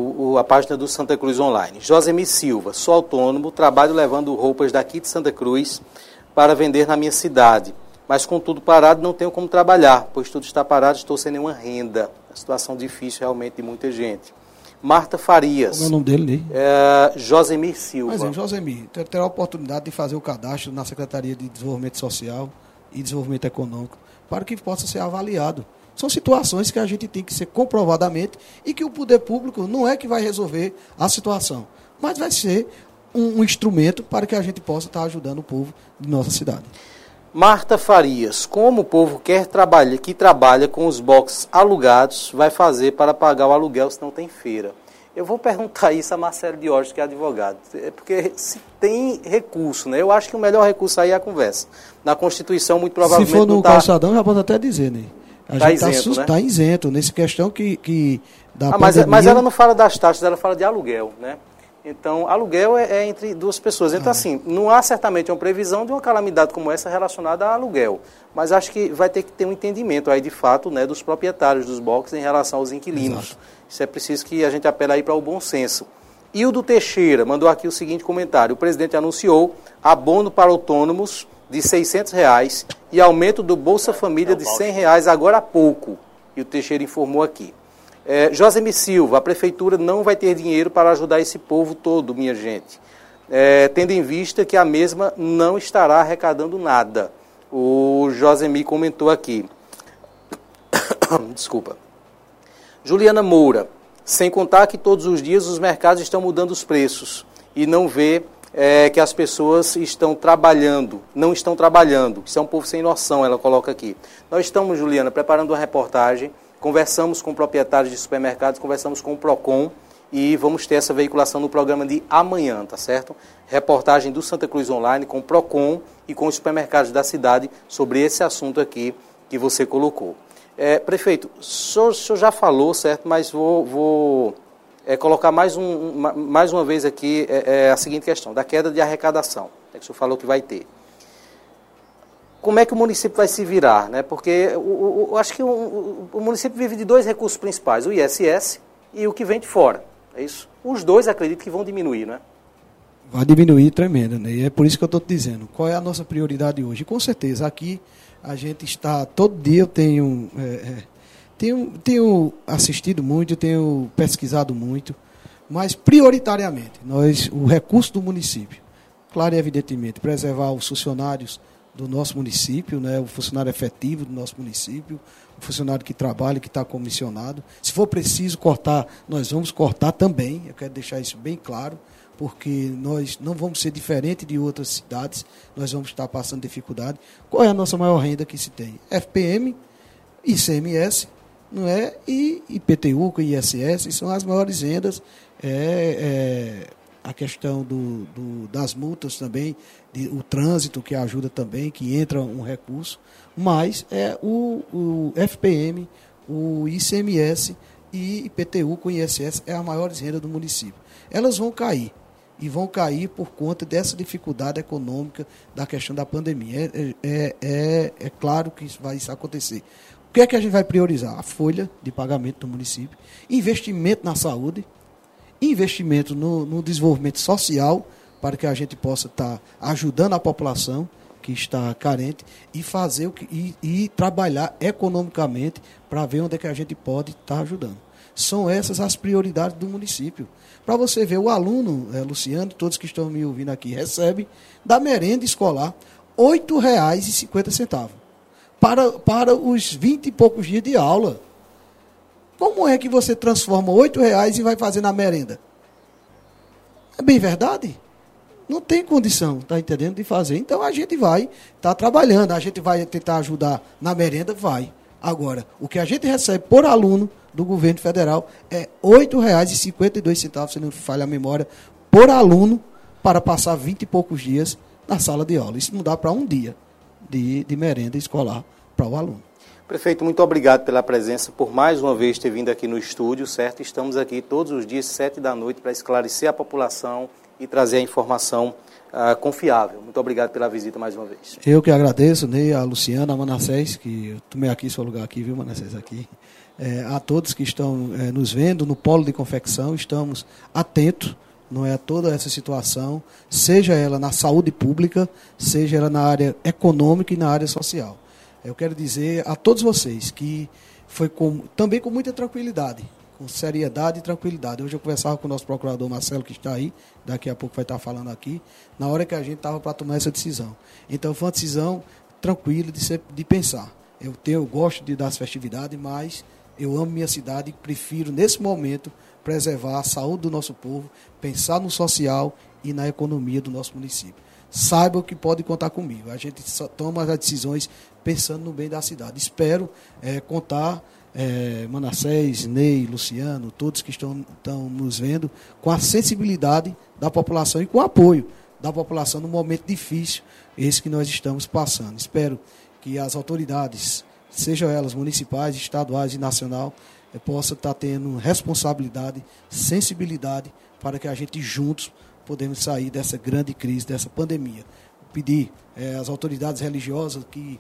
[SPEAKER 2] a página do Santa Cruz Online. Josemir Silva, sou autônomo, trabalho levando roupas daqui de Santa Cruz para vender na minha cidade. Mas com tudo parado não tenho como trabalhar, pois tudo está parado, estou sem nenhuma renda. A situação difícil realmente de muita gente. Marta Farias.
[SPEAKER 6] Como é o nome dele?
[SPEAKER 2] Josemir Silva.
[SPEAKER 6] Mas Josemir, terá a oportunidade de fazer o cadastro na Secretaria de Desenvolvimento Social e Desenvolvimento Econômico para que possa ser avaliado. São situações que a gente tem que ser comprovadamente e que o poder público não é que vai resolver a situação, mas vai ser um instrumento para que a gente possa estar ajudando o povo de nossa cidade.
[SPEAKER 2] Marta Farias, como o povo que trabalha com os boxes alugados, vai fazer para pagar o aluguel se não tem feira? Eu vou perguntar isso a Marcelo Diógenes, que é advogado, porque se tem recurso, né? Eu acho que o melhor recurso aí é a conversa. Na Constituição, muito provavelmente...
[SPEAKER 6] Se for no calçadão, já pode até dizer, né? A gente está isento, nessa questão que da
[SPEAKER 2] pandemia... Mas ela não fala das taxas, ela fala de aluguel, né? Então, aluguel é entre duas pessoas. Então, assim, não há certamente uma previsão de uma calamidade como essa relacionada a aluguel. Mas acho que vai ter que ter um entendimento aí, de fato, né, dos proprietários dos boxes em relação aos inquilinos. Exato. Isso é preciso que a gente apele aí para o bom senso. E o do Teixeira mandou aqui o seguinte comentário. O presidente anunciou abono para autônomos de R$600 e aumento do Bolsa Família de R$100 agora há pouco. E o Teixeira informou aqui. Josemir Silva, a prefeitura não vai ter dinheiro para ajudar esse povo todo, minha gente. Tendo em vista que a mesma não estará arrecadando nada. O Josemir comentou aqui. Desculpa. Juliana Moura, sem contar que todos os dias os mercados estão mudando os preços e não vê que as pessoas estão trabalhando, não estão trabalhando. Isso é um povo sem noção, ela coloca aqui. Nós estamos, Juliana, preparando uma reportagem, conversamos com proprietários de supermercados, conversamos com o PROCON e vamos ter essa veiculação no programa de amanhã, tá certo? Reportagem do Santa Cruz Online com o PROCON e com os supermercados da cidade sobre esse assunto aqui que você colocou. Prefeito, o senhor já falou, certo? Mas vou colocar mais uma vez aqui a seguinte questão, da queda de arrecadação, que o senhor falou que vai ter. Como é que o município vai se virar, né? Porque eu acho que o município vive de dois recursos principais, o ISS e o que vem de fora, é isso? Os dois acredito que vão diminuir, né?
[SPEAKER 6] Vai diminuir tremendo, né? E é por isso que eu estou te dizendo, qual é a nossa prioridade hoje? E com certeza, aqui a gente está, todo dia eu tenho assistido muito, tenho pesquisado muito, mas prioritariamente, o recurso do município, claro e evidentemente, preservar os funcionários do nosso município, né, o funcionário efetivo do nosso município, o funcionário que trabalha, que está comissionado. Se for preciso cortar, nós vamos cortar também, eu quero deixar isso bem claro, porque nós não vamos ser diferente de outras cidades, nós vamos estar passando dificuldade. Qual é a nossa maior renda que se tem? FPM, ICMS, não é? E IPTU, ISS, são as maiores rendas. A questão das multas também, o trânsito que ajuda também, que entra um recurso, mas o FPM, o ICMS e IPTU com ISS é as maiores rendas do município. Elas vão cair, e vão cair por conta dessa dificuldade econômica da questão da pandemia. É claro que isso vai acontecer. O que é que a gente vai priorizar? A folha de pagamento do município, investimento na saúde, investimento no desenvolvimento social, para que a gente possa estar ajudando a população que está carente e trabalhar economicamente para ver onde é que a gente pode estar ajudando. São essas as prioridades do município. Para você ver, o aluno, Luciano, todos que estão me ouvindo aqui, recebe da merenda escolar R$ 8,50 para os 20 e poucos dias de aula. Como é que você transforma R$ 8,00 e vai fazer na merenda? É bem verdade? Não tem condição, tá entendendo, de fazer. Então a gente vai estar trabalhando, a gente vai tentar ajudar na merenda, vai. Agora, o que a gente recebe por aluno do governo federal é R$ 8,52, se não falha a memória, por aluno, para passar 20 e poucos dias na sala de aula. Isso não dá para um dia de merenda escolar para o aluno.
[SPEAKER 2] Prefeito, muito obrigado pela presença, por mais uma vez ter vindo aqui no estúdio, certo? Estamos aqui todos os dias, 7h, para esclarecer a população e trazer a informação confiável. Muito obrigado pela visita mais uma vez.
[SPEAKER 6] Eu que agradeço, Ney, a Luciana, a Manassés, que eu tomei aqui seu lugar aqui, viu, Manassés, aqui. A todos que estão nos vendo no polo de confecção, estamos atentos, não é, a toda essa situação, seja ela na saúde pública, seja ela na área econômica e na área social. Eu quero dizer a todos vocês que foi também com muita tranquilidade, com seriedade e tranquilidade. Hoje eu conversava com o nosso procurador Marcelo, que está aí, daqui a pouco vai estar falando aqui, na hora que a gente estava para tomar essa decisão. Então foi uma decisão tranquila de pensar. Eu gosto das festividades, mas eu amo minha cidade e prefiro, nesse momento, preservar a saúde do nosso povo, pensar no social e na economia do nosso município. Saibam que pode contar comigo. A gente só toma as decisões pensando no bem da cidade. Espero contar, Manassés, Ney, Luciano, todos que estão nos vendo, com a sensibilidade da população e com o apoio da população no momento difícil esse que nós estamos passando. Espero que as autoridades, sejam elas municipais, estaduais e nacional, possam estar tendo responsabilidade, sensibilidade, para que a gente juntos podemos sair dessa grande crise, dessa pandemia. Pedir às autoridades religiosas que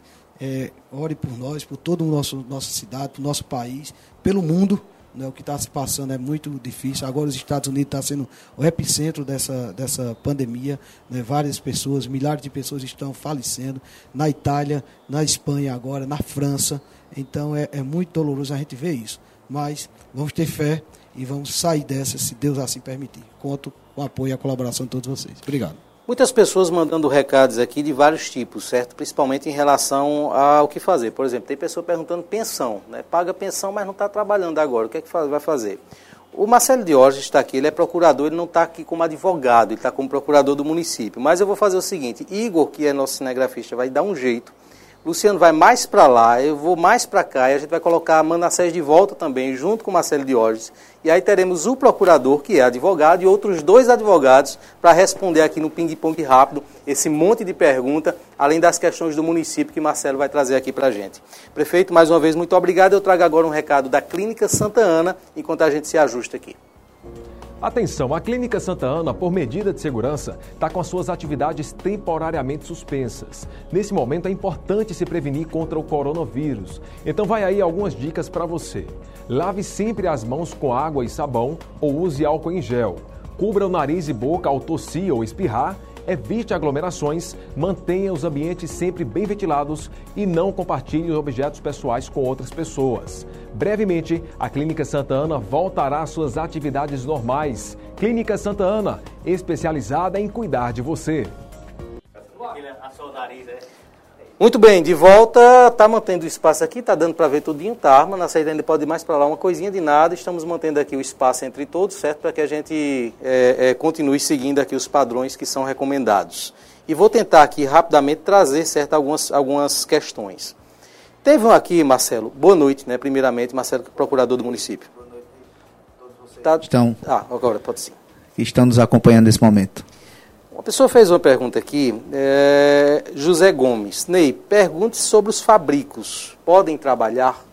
[SPEAKER 6] orem por nós, por toda a nossa cidade, por nosso país, pelo mundo. O que está se passando é muito difícil. Agora os Estados Unidos estão sendo o epicentro dessa pandemia. Várias pessoas, milhares de pessoas estão falecendo. Na Itália, na Espanha agora, na França. Então é muito doloroso a gente ver isso. Mas vamos ter fé e vamos sair dessa, se Deus assim permitir. Conto com o apoio e a colaboração de todos vocês. Obrigado.
[SPEAKER 2] Muitas pessoas mandando recados aqui de vários tipos, certo? Principalmente em relação ao que fazer. Por exemplo, tem pessoa perguntando pensão, né? Paga pensão, mas não está trabalhando agora. O que é que vai fazer? O Marcelo Diógenes está aqui, ele é procurador, ele não está aqui como advogado, ele está como procurador do município. Mas eu vou fazer o seguinte, Igor, que é nosso cinegrafista, vai dar um jeito. Luciano vai mais para lá, eu vou mais para cá, e a gente vai colocar a Manassés de volta também, junto com o Marcelo Diógenes. E aí teremos o procurador, que é advogado, e outros 2 advogados para responder aqui no ping-pong rápido esse monte de perguntas, além das questões do município que Marcelo vai trazer aqui para a gente. Prefeito, mais uma vez, muito obrigado. Eu trago agora um recado da Clínica Santa Ana, enquanto a gente se ajusta aqui.
[SPEAKER 10] Atenção, a Clínica Santa Ana, por medida de segurança, está com as suas atividades temporariamente suspensas. Nesse momento é importante se prevenir contra o coronavírus. Então vai aí algumas dicas para você. Lave sempre as mãos com água e sabão ou use álcool em gel. Cubra o nariz e boca ao tossir ou espirrar. Evite aglomerações, mantenha os ambientes sempre bem ventilados e não compartilhe os objetos pessoais com outras pessoas. Brevemente, a Clínica Santa Ana voltará às suas atividades normais. Clínica Santa Ana, especializada em cuidar de você.
[SPEAKER 2] Muito bem, de volta, está mantendo o espaço aqui, está dando para ver tudinho, tá? Mas na saída ainda pode ir mais para lá, uma coisinha de nada, estamos mantendo aqui o espaço entre todos, certo? Para que a gente continue seguindo aqui os padrões que são recomendados. E vou tentar aqui rapidamente trazer, certo, algumas questões. Teve um aqui, Marcelo, boa noite, né? Primeiramente, Marcelo, procurador do município. Boa noite a todos vocês. Agora pode sim.
[SPEAKER 14] Estão nos acompanhando nesse momento.
[SPEAKER 2] Uma pessoa fez uma pergunta aqui, José Gomes. Ney, pergunte sobre os fabricos. Podem trabalhar?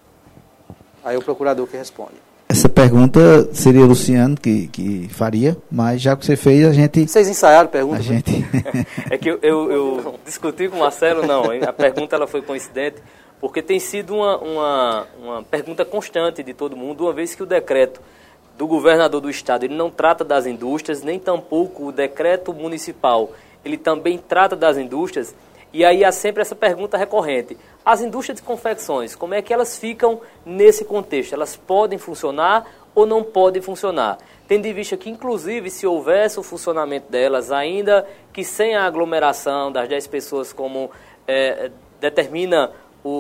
[SPEAKER 2] Aí o procurador que responde.
[SPEAKER 14] Essa pergunta seria o Luciano que faria, mas já que você fez, a gente...
[SPEAKER 2] Vocês ensaiaram a pergunta?
[SPEAKER 3] É que eu discuti com o Marcelo, não. A pergunta ela foi coincidente, porque tem sido uma pergunta constante de todo mundo, uma vez que o decreto do governador do estado, ele não trata das indústrias, nem tampouco o decreto municipal, ele também trata das indústrias, e aí há sempre essa pergunta recorrente. As indústrias de confecções, como é que elas ficam nesse contexto? Elas podem funcionar ou não podem funcionar? Tendo em vista que, inclusive, se houvesse o funcionamento delas, ainda que sem a aglomeração das 10 pessoas, como determina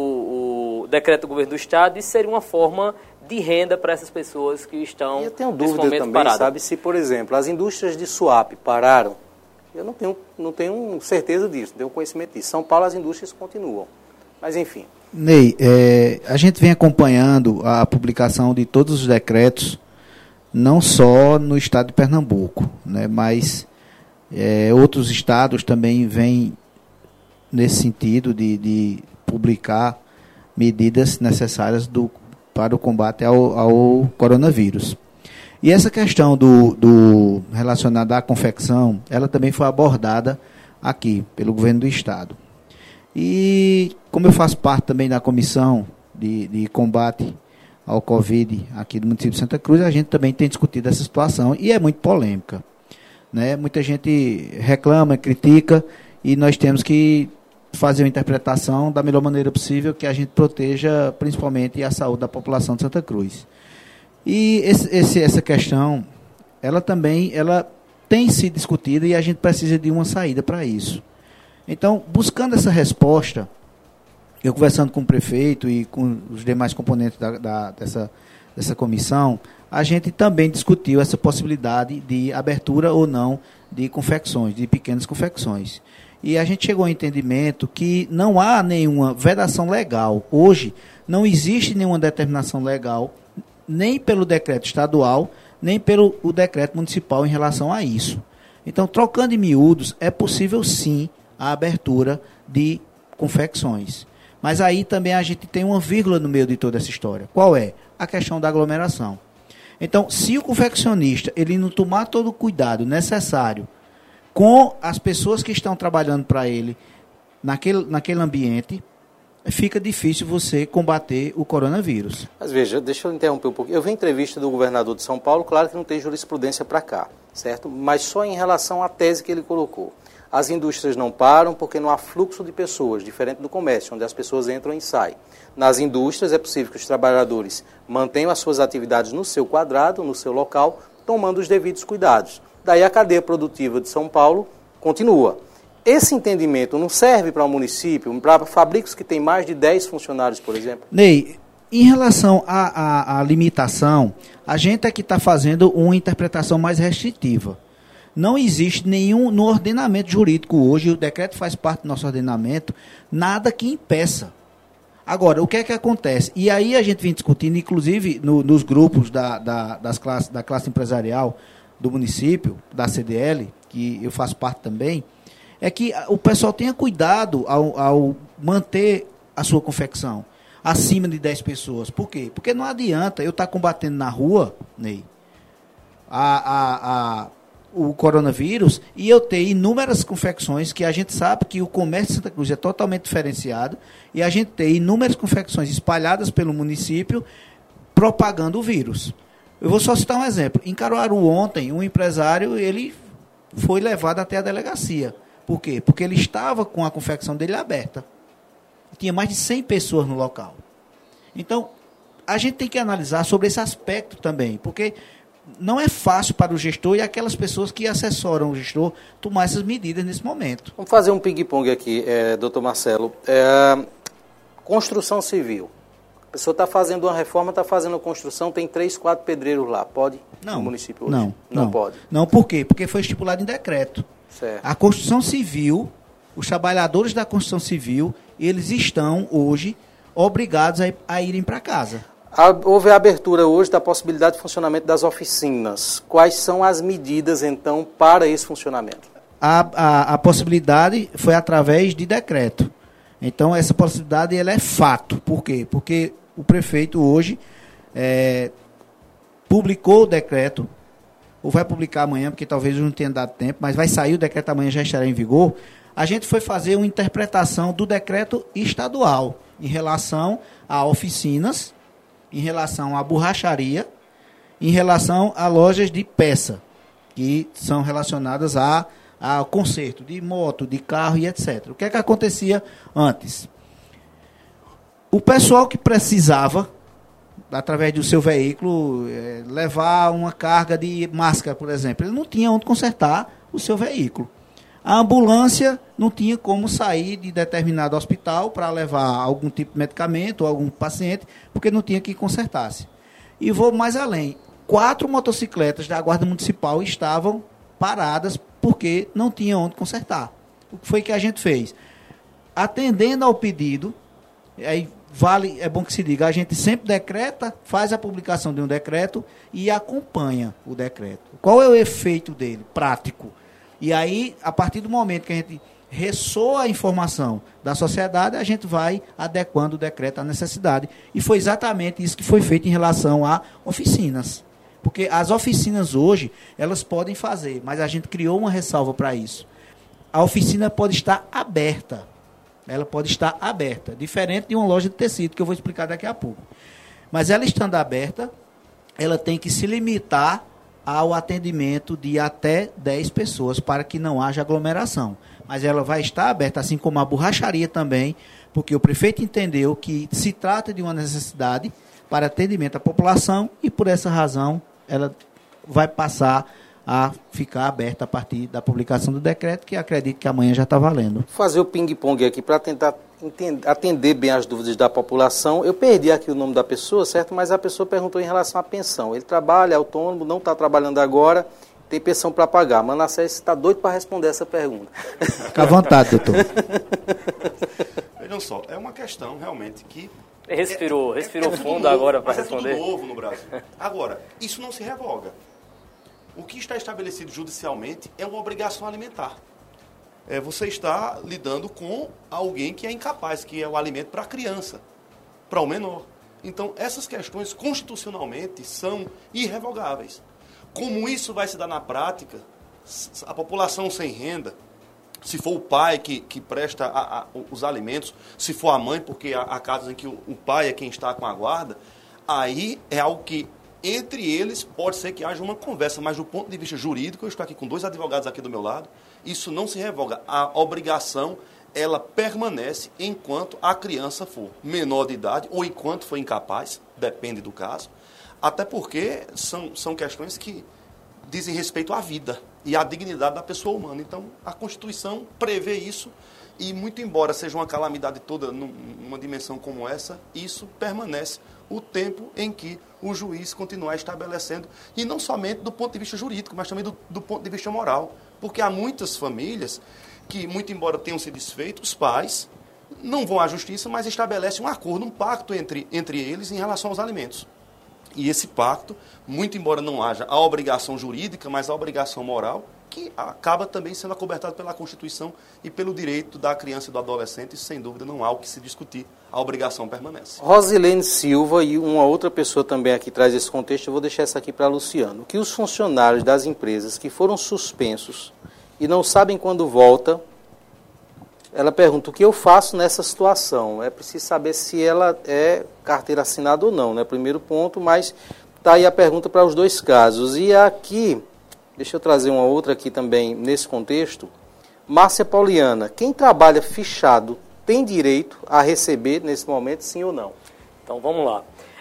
[SPEAKER 3] o decreto do governo do estado, isso seria uma forma de renda para essas pessoas que estão
[SPEAKER 2] nesse momento paradas. Eu tenho dúvida também, sabe, se, por exemplo, as indústrias de swap pararam, eu não tenho certeza disso, não tenho conhecimento disso. São Paulo, as indústrias continuam. Mas, enfim.
[SPEAKER 14] Ney, a gente vem acompanhando a publicação de todos os decretos, não só no estado de Pernambuco, né, mas outros estados também vêm nesse sentido de publicar medidas necessárias para o combate ao coronavírus. E essa questão do relacionada à confecção, ela também foi abordada aqui pelo governo do estado. E como eu faço parte também da comissão de combate ao Covid aqui do município de Santa Cruz, a gente também tem discutido essa situação e é muito polêmica, né? Muita gente reclama, critica e nós temos que fazer uma interpretação da melhor maneira possível que a gente proteja principalmente a saúde da população de Santa Cruz. E essa questão, ela tem sido discutida e a gente precisa de uma saída para isso. Então, buscando essa resposta, eu conversando com o prefeito e com os demais componentes dessa comissão, a gente também discutiu essa possibilidade de abertura ou não de confecções, de pequenas confecções. e a gente chegou ao entendimento que não há nenhuma vedação legal. Hoje, não existe nenhuma determinação legal, nem pelo decreto estadual, nem pelo o decreto municipal em relação a isso. Então, trocando em miúdos, é possível sim a abertura de confecções. Mas aí também a gente tem uma vírgula no meio de toda essa história. Qual é? A questão da aglomeração. Então, se o confeccionista ele não tomar todo o cuidado necessário com as pessoas que estão trabalhando para ele naquele ambiente, fica difícil você combater o coronavírus.
[SPEAKER 2] Mas veja, deixa eu interromper um pouquinho. Eu vi a entrevista do governador de São Paulo, claro que não tem jurisprudência para cá, certo? Mas só em relação à tese que ele colocou. As indústrias não param porque não há fluxo de pessoas, diferente do comércio, onde as pessoas entram e saem. Nas indústrias é possível que os trabalhadores mantenham as suas atividades no seu quadrado, no seu local, tomando os devidos cuidados. Daí a cadeia produtiva de São Paulo continua. Esse entendimento não serve para o município, para fabricos que têm mais de 10 funcionários, por exemplo?
[SPEAKER 14] Ney, em relação à limitação, a gente é que está fazendo uma interpretação mais restritiva. Não existe nenhum, no ordenamento jurídico hoje, o decreto faz parte do nosso ordenamento, nada que impeça. Agora, o que é que acontece? E aí a gente vem discutindo, inclusive nos grupos da classe empresarial do município, da CDL, que eu faço parte também, é que o pessoal tenha cuidado ao manter a sua confecção acima de 10 pessoas. Por quê? Porque não adianta eu estar combatendo na rua, Ney, o coronavírus e eu ter inúmeras confecções que a gente sabe que o comércio de Santa Cruz é totalmente diferenciado e a gente ter inúmeras confecções espalhadas pelo município propagando o vírus. Eu vou só citar um exemplo. Em Caruaru ontem, um empresário ele foi levado até a delegacia. Por quê? Porque ele estava com a confecção dele aberta. Tinha mais de 100 pessoas no local. Então, a gente tem que analisar sobre esse aspecto também, porque não é fácil para o gestor e aquelas pessoas que assessoram o gestor tomar essas medidas nesse momento.
[SPEAKER 2] Vamos fazer um ping-pong aqui, doutor Marcelo. Construção civil. A pessoa está fazendo uma reforma, está fazendo uma construção, tem 3, 4 pedreiros lá. Pode?
[SPEAKER 14] Não.
[SPEAKER 2] No município hoje? Não pode.
[SPEAKER 14] Não, por quê? Porque foi estipulado em decreto.
[SPEAKER 2] Certo.
[SPEAKER 14] A construção civil, os trabalhadores da construção civil, eles estão hoje obrigados a irem para casa.
[SPEAKER 2] Houve a abertura hoje da possibilidade de funcionamento das oficinas. Quais são as medidas, então, para esse funcionamento?
[SPEAKER 14] A possibilidade foi através de decreto. Então, essa possibilidade ela é fato. Por quê? Porque o prefeito hoje publicou o decreto, ou vai publicar amanhã, porque talvez não tenha dado tempo, mas vai sair o decreto amanhã, já estará em vigor. A gente foi fazer uma interpretação do decreto estadual em relação a oficinas, em relação à borracharia, em relação a lojas de peça, que são relacionadas ao conserto de moto, de carro e etc. O que é que acontecia antes? O pessoal que precisava, através do seu veículo, levar uma carga de máscara, por exemplo, ele não tinha onde consertar o seu veículo. A ambulância não tinha como sair de determinado hospital para levar algum tipo de medicamento ou algum paciente, porque não tinha quem consertasse. E vou mais além. 4 motocicletas da Guarda Municipal estavam paradas porque não tinha onde consertar. O que foi que a gente fez? Atendendo ao pedido, aí é bom que se diga, a gente sempre decreta, faz a publicação de um decreto e acompanha o decreto. Qual é o efeito dele? Prático. E aí, a partir do momento que a gente ressoa a informação da sociedade, a gente vai adequando o decreto à necessidade. E foi exatamente isso que foi feito em relação a oficinas. Porque as oficinas hoje, elas podem fazer, mas a gente criou uma ressalva para isso. A oficina pode estar aberta. Ela pode estar aberta, diferente de uma loja de tecido, que eu vou explicar daqui a pouco. Mas ela estando aberta, ela tem que se limitar ao atendimento de até 10 pessoas, para que não haja aglomeração. Mas ela vai estar aberta, assim como a borracharia também, porque o prefeito entendeu que se trata de uma necessidade para atendimento à população e, por essa razão, ela vai passar a ficar aberta a partir da publicação do decreto, que acredito que amanhã já está valendo.
[SPEAKER 2] Vou fazer o ping-pong aqui para tentar atender bem as dúvidas da população. Eu perdi aqui o nome da pessoa, certo? Mas a pessoa perguntou em relação à pensão. Ele trabalha, é autônomo, não está trabalhando agora tem pensão para pagar. Manassés está doido para responder essa pergunta.
[SPEAKER 14] Fica à vontade, doutor.
[SPEAKER 5] Vejam só, é uma questão realmente que...
[SPEAKER 3] Respirou fundo agora para responder.
[SPEAKER 5] É tudo novo no Brasil. Agora, isso não se revoga. O que está estabelecido judicialmente é uma obrigação alimentar. Você está lidando com alguém que é incapaz, que é o alimento para a criança, para o menor. Então, essas questões constitucionalmente são irrevogáveis. Como isso vai se dar na prática, a população sem renda, se for o pai que presta os alimentos, se for a mãe, porque há casos em que o pai é quem está com a guarda, aí é algo que, entre eles, pode ser que haja uma conversa, mas do ponto de vista jurídico, eu estou aqui com 2 advogados aqui do meu lado, isso não se revoga. A obrigação, ela permanece enquanto a criança for menor de idade ou enquanto for incapaz, depende do caso, até porque são questões que dizem respeito à vida e à dignidade da pessoa humana. Então, a Constituição prevê isso e, muito embora seja uma calamidade toda numa dimensão como essa, isso permanece o tempo em que o juiz continuar estabelecendo, e não somente do ponto de vista jurídico, mas também do ponto de vista moral. Porque há muitas famílias que, muito embora tenham se desfeito, os pais não vão à justiça, mas estabelecem um acordo, um pacto entre eles em relação aos alimentos. E esse pacto, muito embora não haja a obrigação jurídica, mas a obrigação moral, que acaba também sendo acobertado pela Constituição e pelo direito da criança e do adolescente, e sem dúvida não há o que se discutir, a obrigação permanece.
[SPEAKER 2] Rosilene Silva e uma outra pessoa também aqui traz esse contexto, eu vou deixar essa aqui para Luciano. Que os funcionários das empresas que foram suspensos e não sabem quando volta, ela pergunta, o que eu faço nessa situação? É preciso saber se ela é carteira assinada ou não, né? Primeiro ponto, mas está aí a pergunta para os 2 casos. E aqui, deixa eu trazer uma outra aqui também nesse contexto. Márcia Pauliana, quem trabalha fichado tem direito a receber nesse momento, sim ou não?
[SPEAKER 3] Então, vamos lá.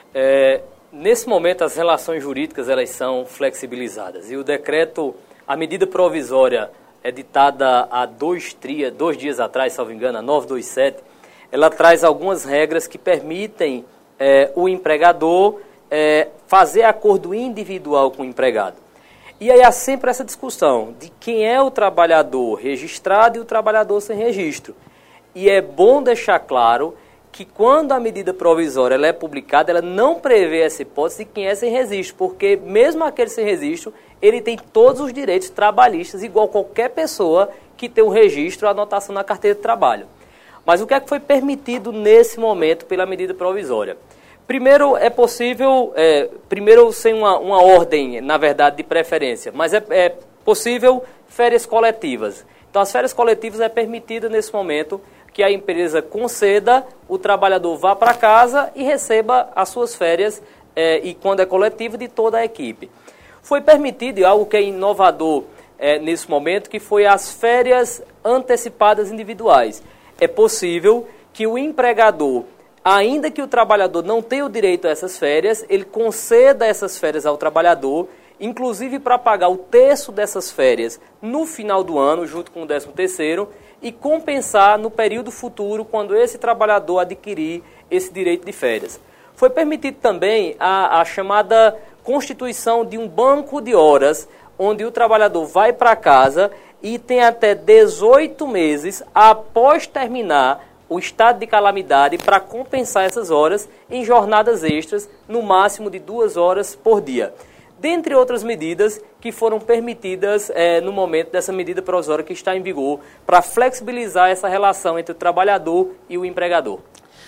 [SPEAKER 3] Nesse momento, as relações jurídicas elas são flexibilizadas. E o decreto, a medida provisória editada há 2 dias atrás, salvo engano, a 927, ela traz algumas regras que permitem o empregador fazer acordo individual com o empregado. E aí há sempre essa discussão de quem é o trabalhador registrado e o trabalhador sem registro. E é bom deixar claro que quando a medida provisória ela é publicada, ela não prevê essa hipótese de quem é sem registro, porque mesmo aquele sem registro, ele tem todos os direitos trabalhistas, igual qualquer pessoa que tem um registro, a anotação na carteira de trabalho. Mas o que é que foi permitido nesse momento pela medida provisória? Primeiro, é possível, primeiro sem uma ordem, na verdade, de preferência, mas é possível férias coletivas. Então, as férias coletivas é permitida nesse momento que a empresa conceda, o trabalhador vá para casa e receba as suas férias, e quando é coletivo, de toda a equipe. Foi permitido algo que é inovador nesse momento, que foi as férias antecipadas individuais. É possível que o empregador, ainda que o trabalhador não tenha o direito a essas férias, ele conceda essas férias ao trabalhador, inclusive para pagar o terço dessas férias no final do ano, junto com o 13º, e compensar no período futuro, quando esse trabalhador adquirir esse direito de férias. Foi permitido também a chamada constituição de um banco de horas, onde o trabalhador vai para casa e tem até 18 meses após terminar o estado de calamidade para compensar essas horas em jornadas extras, no máximo de 2 horas por dia. Dentre outras medidas que foram permitidas no momento dessa medida provisória que está em vigor, para flexibilizar essa relação entre o trabalhador e o empregador.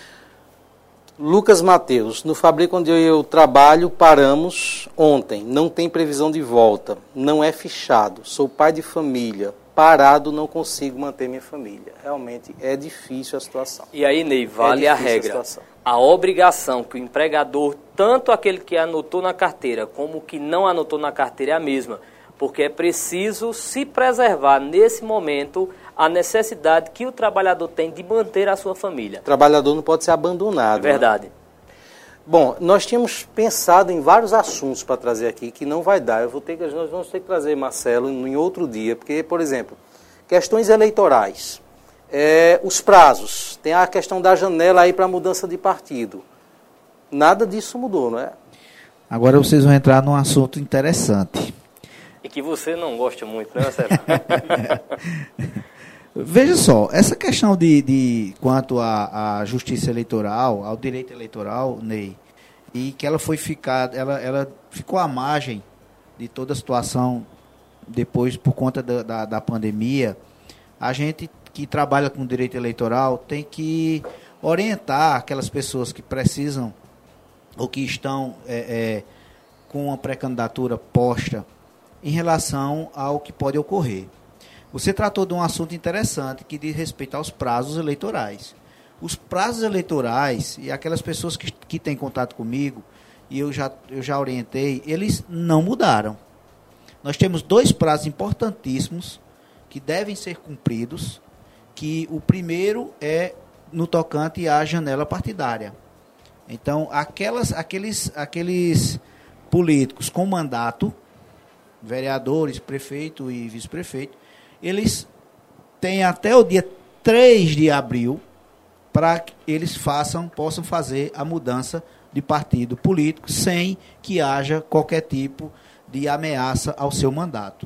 [SPEAKER 2] Lucas Mateus, no Fabrico onde eu trabalho, paramos ontem, não tem previsão de volta, não é fichado, sou pai de família, parado não consigo manter minha família. Realmente é difícil a situação.
[SPEAKER 3] E aí, Ney, vale a regra. A obrigação que o empregador, tanto aquele que anotou na carteira como o que não anotou na carteira, é a mesma, porque é preciso se preservar nesse momento a necessidade que o trabalhador tem de manter a sua família.
[SPEAKER 2] O trabalhador não pode ser abandonado.
[SPEAKER 3] É verdade.
[SPEAKER 2] Né? Bom, nós tínhamos pensado em vários assuntos para trazer aqui que não vai dar. Nós vamos ter que trazer, Marcelo, em outro dia, porque, por exemplo, questões eleitorais, os prazos, tem a questão da janela aí para mudança de partido. Nada disso mudou, não é?
[SPEAKER 14] Agora vocês vão entrar num assunto interessante.
[SPEAKER 3] E que você não gosta muito, né, Marcelo?
[SPEAKER 14] Veja só, essa questão quanto à justiça eleitoral, ao direito eleitoral, Ney, e que ela ficou à margem de toda a situação depois por conta da pandemia, a gente que trabalha com direito eleitoral tem que orientar aquelas pessoas que precisam ou que estão com uma pré-candidatura posta em relação ao que pode ocorrer. Você tratou de um assunto interessante que diz respeito aos prazos eleitorais. Os prazos eleitorais, e aquelas pessoas que têm contato comigo, e eu já orientei, eles não mudaram. Nós temos 2 prazos importantíssimos que devem ser cumpridos, que o primeiro é no tocante à janela partidária. Então, aqueles políticos com mandato, vereadores, prefeito e vice-prefeito, eles têm até o dia 3 de abril para que eles possam fazer a mudança de partido político sem que haja qualquer tipo de ameaça ao seu mandato.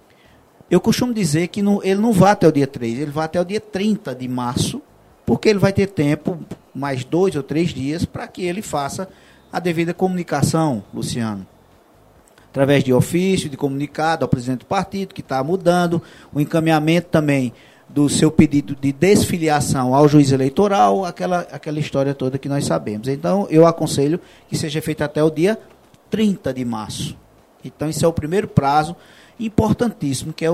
[SPEAKER 14] Eu costumo dizer que ele não vai até o dia 3, ele vai até o dia 30 de março, porque ele vai ter tempo, mais 2 ou 3 dias, para que ele faça a devida comunicação, Luciano. Através de ofício, de comunicado ao presidente do partido, que está mudando, o encaminhamento também do seu pedido de desfiliação ao juiz eleitoral, aquela história toda que nós sabemos. Então, eu aconselho que seja feito até o dia 30 de março. Então, esse é o primeiro prazo importantíssimo, que é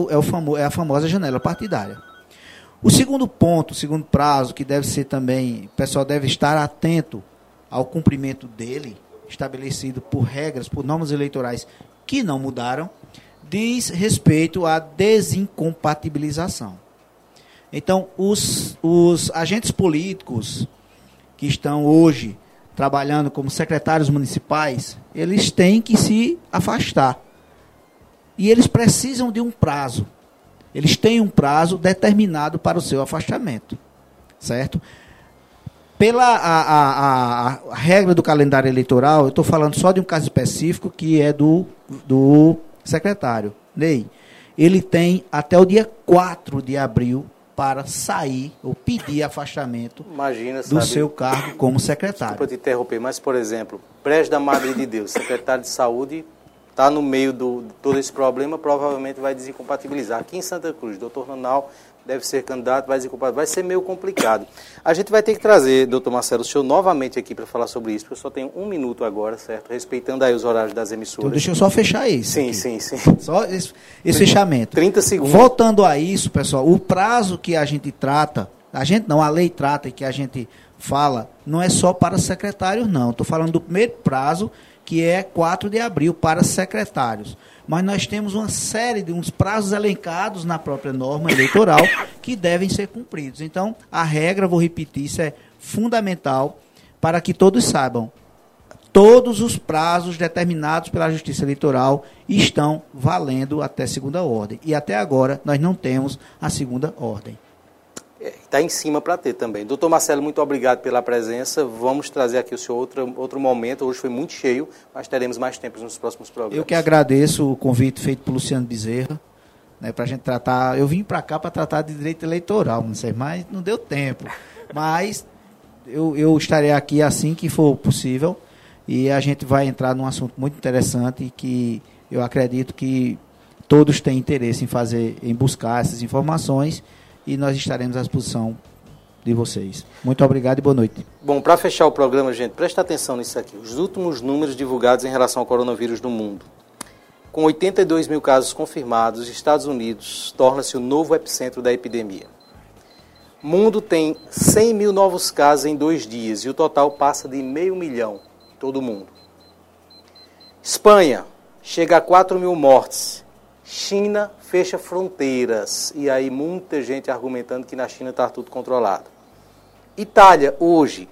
[SPEAKER 14] a famosa janela partidária. O segundo ponto, o segundo prazo, que deve ser também, o pessoal deve estar atento ao cumprimento dele, estabelecido por regras, por normas eleitorais que não mudaram, diz respeito à desincompatibilização. Então, os agentes políticos que estão hoje trabalhando como secretários municipais, eles têm que se afastar. E eles precisam de um prazo. Eles têm um prazo determinado para o seu afastamento. Certo? Pela a regra do calendário eleitoral, eu estou falando só de um caso específico, que é do secretário, Ney. Ele tem até o dia 4 de abril para sair ou pedir afastamento do seu cargo como secretário.
[SPEAKER 2] Desculpa te interromper, mas, por exemplo, Brejo da Madre de Deus, secretário de Saúde, está no meio de todo esse problema, provavelmente vai desincompatibilizar. Aqui em Santa Cruz, doutor Ronaldo deve ser candidato, vai ser meio complicado. A gente vai ter que trazer, doutor Marcelo, o senhor novamente aqui para falar sobre isso, porque eu só tenho 1 minuto agora, certo? Respeitando aí os horários das emissoras.
[SPEAKER 14] Então deixa eu só fechar isso.
[SPEAKER 2] Sim,
[SPEAKER 14] aqui.
[SPEAKER 2] sim.
[SPEAKER 14] Só esse fechamento.
[SPEAKER 2] 30 segundos.
[SPEAKER 14] Voltando a isso, pessoal, o prazo que a gente trata, a lei trata e que a gente fala, não é só para secretários, não. Estou falando do primeiro prazo, que é 4 de abril para secretários. Mas nós temos uma série de uns prazos elencados na própria norma eleitoral que devem ser cumpridos. Então, a regra, vou repetir, isso é fundamental para que todos saibam. Todos os prazos determinados pela Justiça Eleitoral estão valendo até segunda ordem. E até agora nós não temos a segunda ordem.
[SPEAKER 2] Está em cima para ter também. Doutor Marcelo, muito obrigado pela presença. Vamos trazer aqui o senhor outro momento. Hoje foi muito cheio, mas teremos mais tempo nos próximos programas.
[SPEAKER 14] Eu que agradeço o convite feito por Luciano Bezerra, né, para a gente tratar. Eu vim para cá para tratar de direito eleitoral, não sei, mas não deu tempo. Mas eu estarei aqui assim que for possível e a gente vai entrar num assunto muito interessante que eu acredito que todos têm interesse em buscar essas informações. E nós estaremos à disposição de vocês. Muito obrigado e boa noite.
[SPEAKER 2] Bom, para fechar o programa, gente, presta atenção nisso aqui. Os últimos números divulgados em relação ao coronavírus no mundo. Com 82 mil casos confirmados, os Estados Unidos torna-se o novo epicentro da epidemia. O mundo tem 100 mil novos casos em 2 dias e o total passa de 500 mil em todo o mundo. Espanha chega a 4 mil mortes. China fecha fronteiras, e aí muita gente argumentando que na China está tudo controlado. Itália, hoje,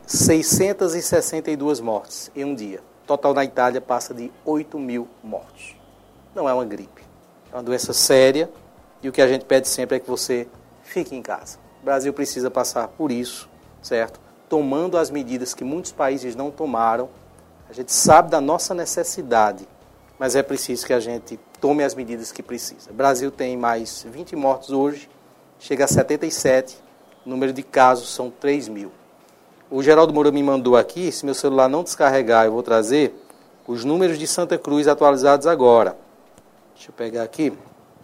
[SPEAKER 2] 662 mortes em um dia. O total na Itália passa de 8 mil mortos. Não é uma gripe, é uma doença séria, e o que a gente pede sempre é que você fique em casa. O Brasil precisa passar por isso, certo? Tomando as medidas que muitos países não tomaram. A gente sabe da nossa necessidade, mas é preciso que a gente tome as medidas que precisa. O Brasil tem mais 20 mortos hoje, chega a 77, o número de casos são 3 mil. O Geraldo Moura me mandou aqui, se meu celular não descarregar, eu vou trazer os números de Santa Cruz atualizados agora. Deixa eu pegar aqui.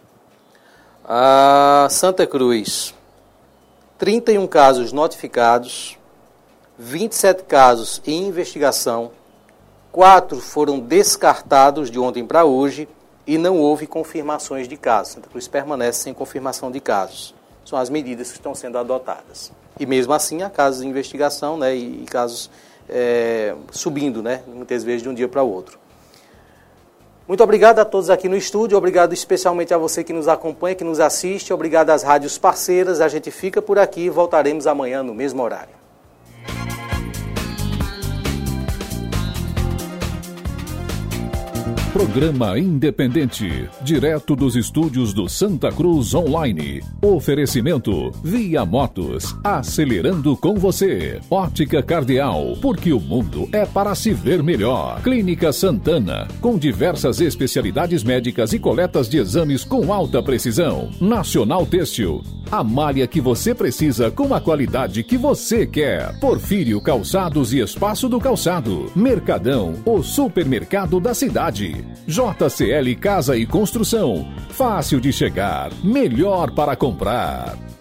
[SPEAKER 2] Santa Cruz, 31 casos notificados, 27 casos em investigação, 4 foram descartados de ontem para hoje e não houve confirmações de casos. Santa Cruz permanece sem confirmação de casos. São as medidas que estão sendo adotadas. E mesmo assim há casos de investigação, né, e casos subindo, né, muitas vezes de um dia para o outro. Muito obrigado a todos aqui no estúdio, obrigado especialmente a você que nos acompanha, que nos assiste, obrigado às rádios parceiras. A gente fica por aqui e voltaremos amanhã no mesmo horário.
[SPEAKER 1] Programa independente, direto dos estúdios do Santa Cruz Online. Oferecimento Via Motos, acelerando com você. Ótica Cardeal, porque o mundo é para se ver melhor. Clínica Santana, com diversas especialidades médicas e coletas de exames com alta precisão. Nacional Têxtil, a malha que você precisa com a qualidade que você quer. Porfírio Calçados e Espaço do Calçado. Mercadão, o supermercado da cidade. JCL Casa e Construção. Fácil de chegar, melhor para comprar.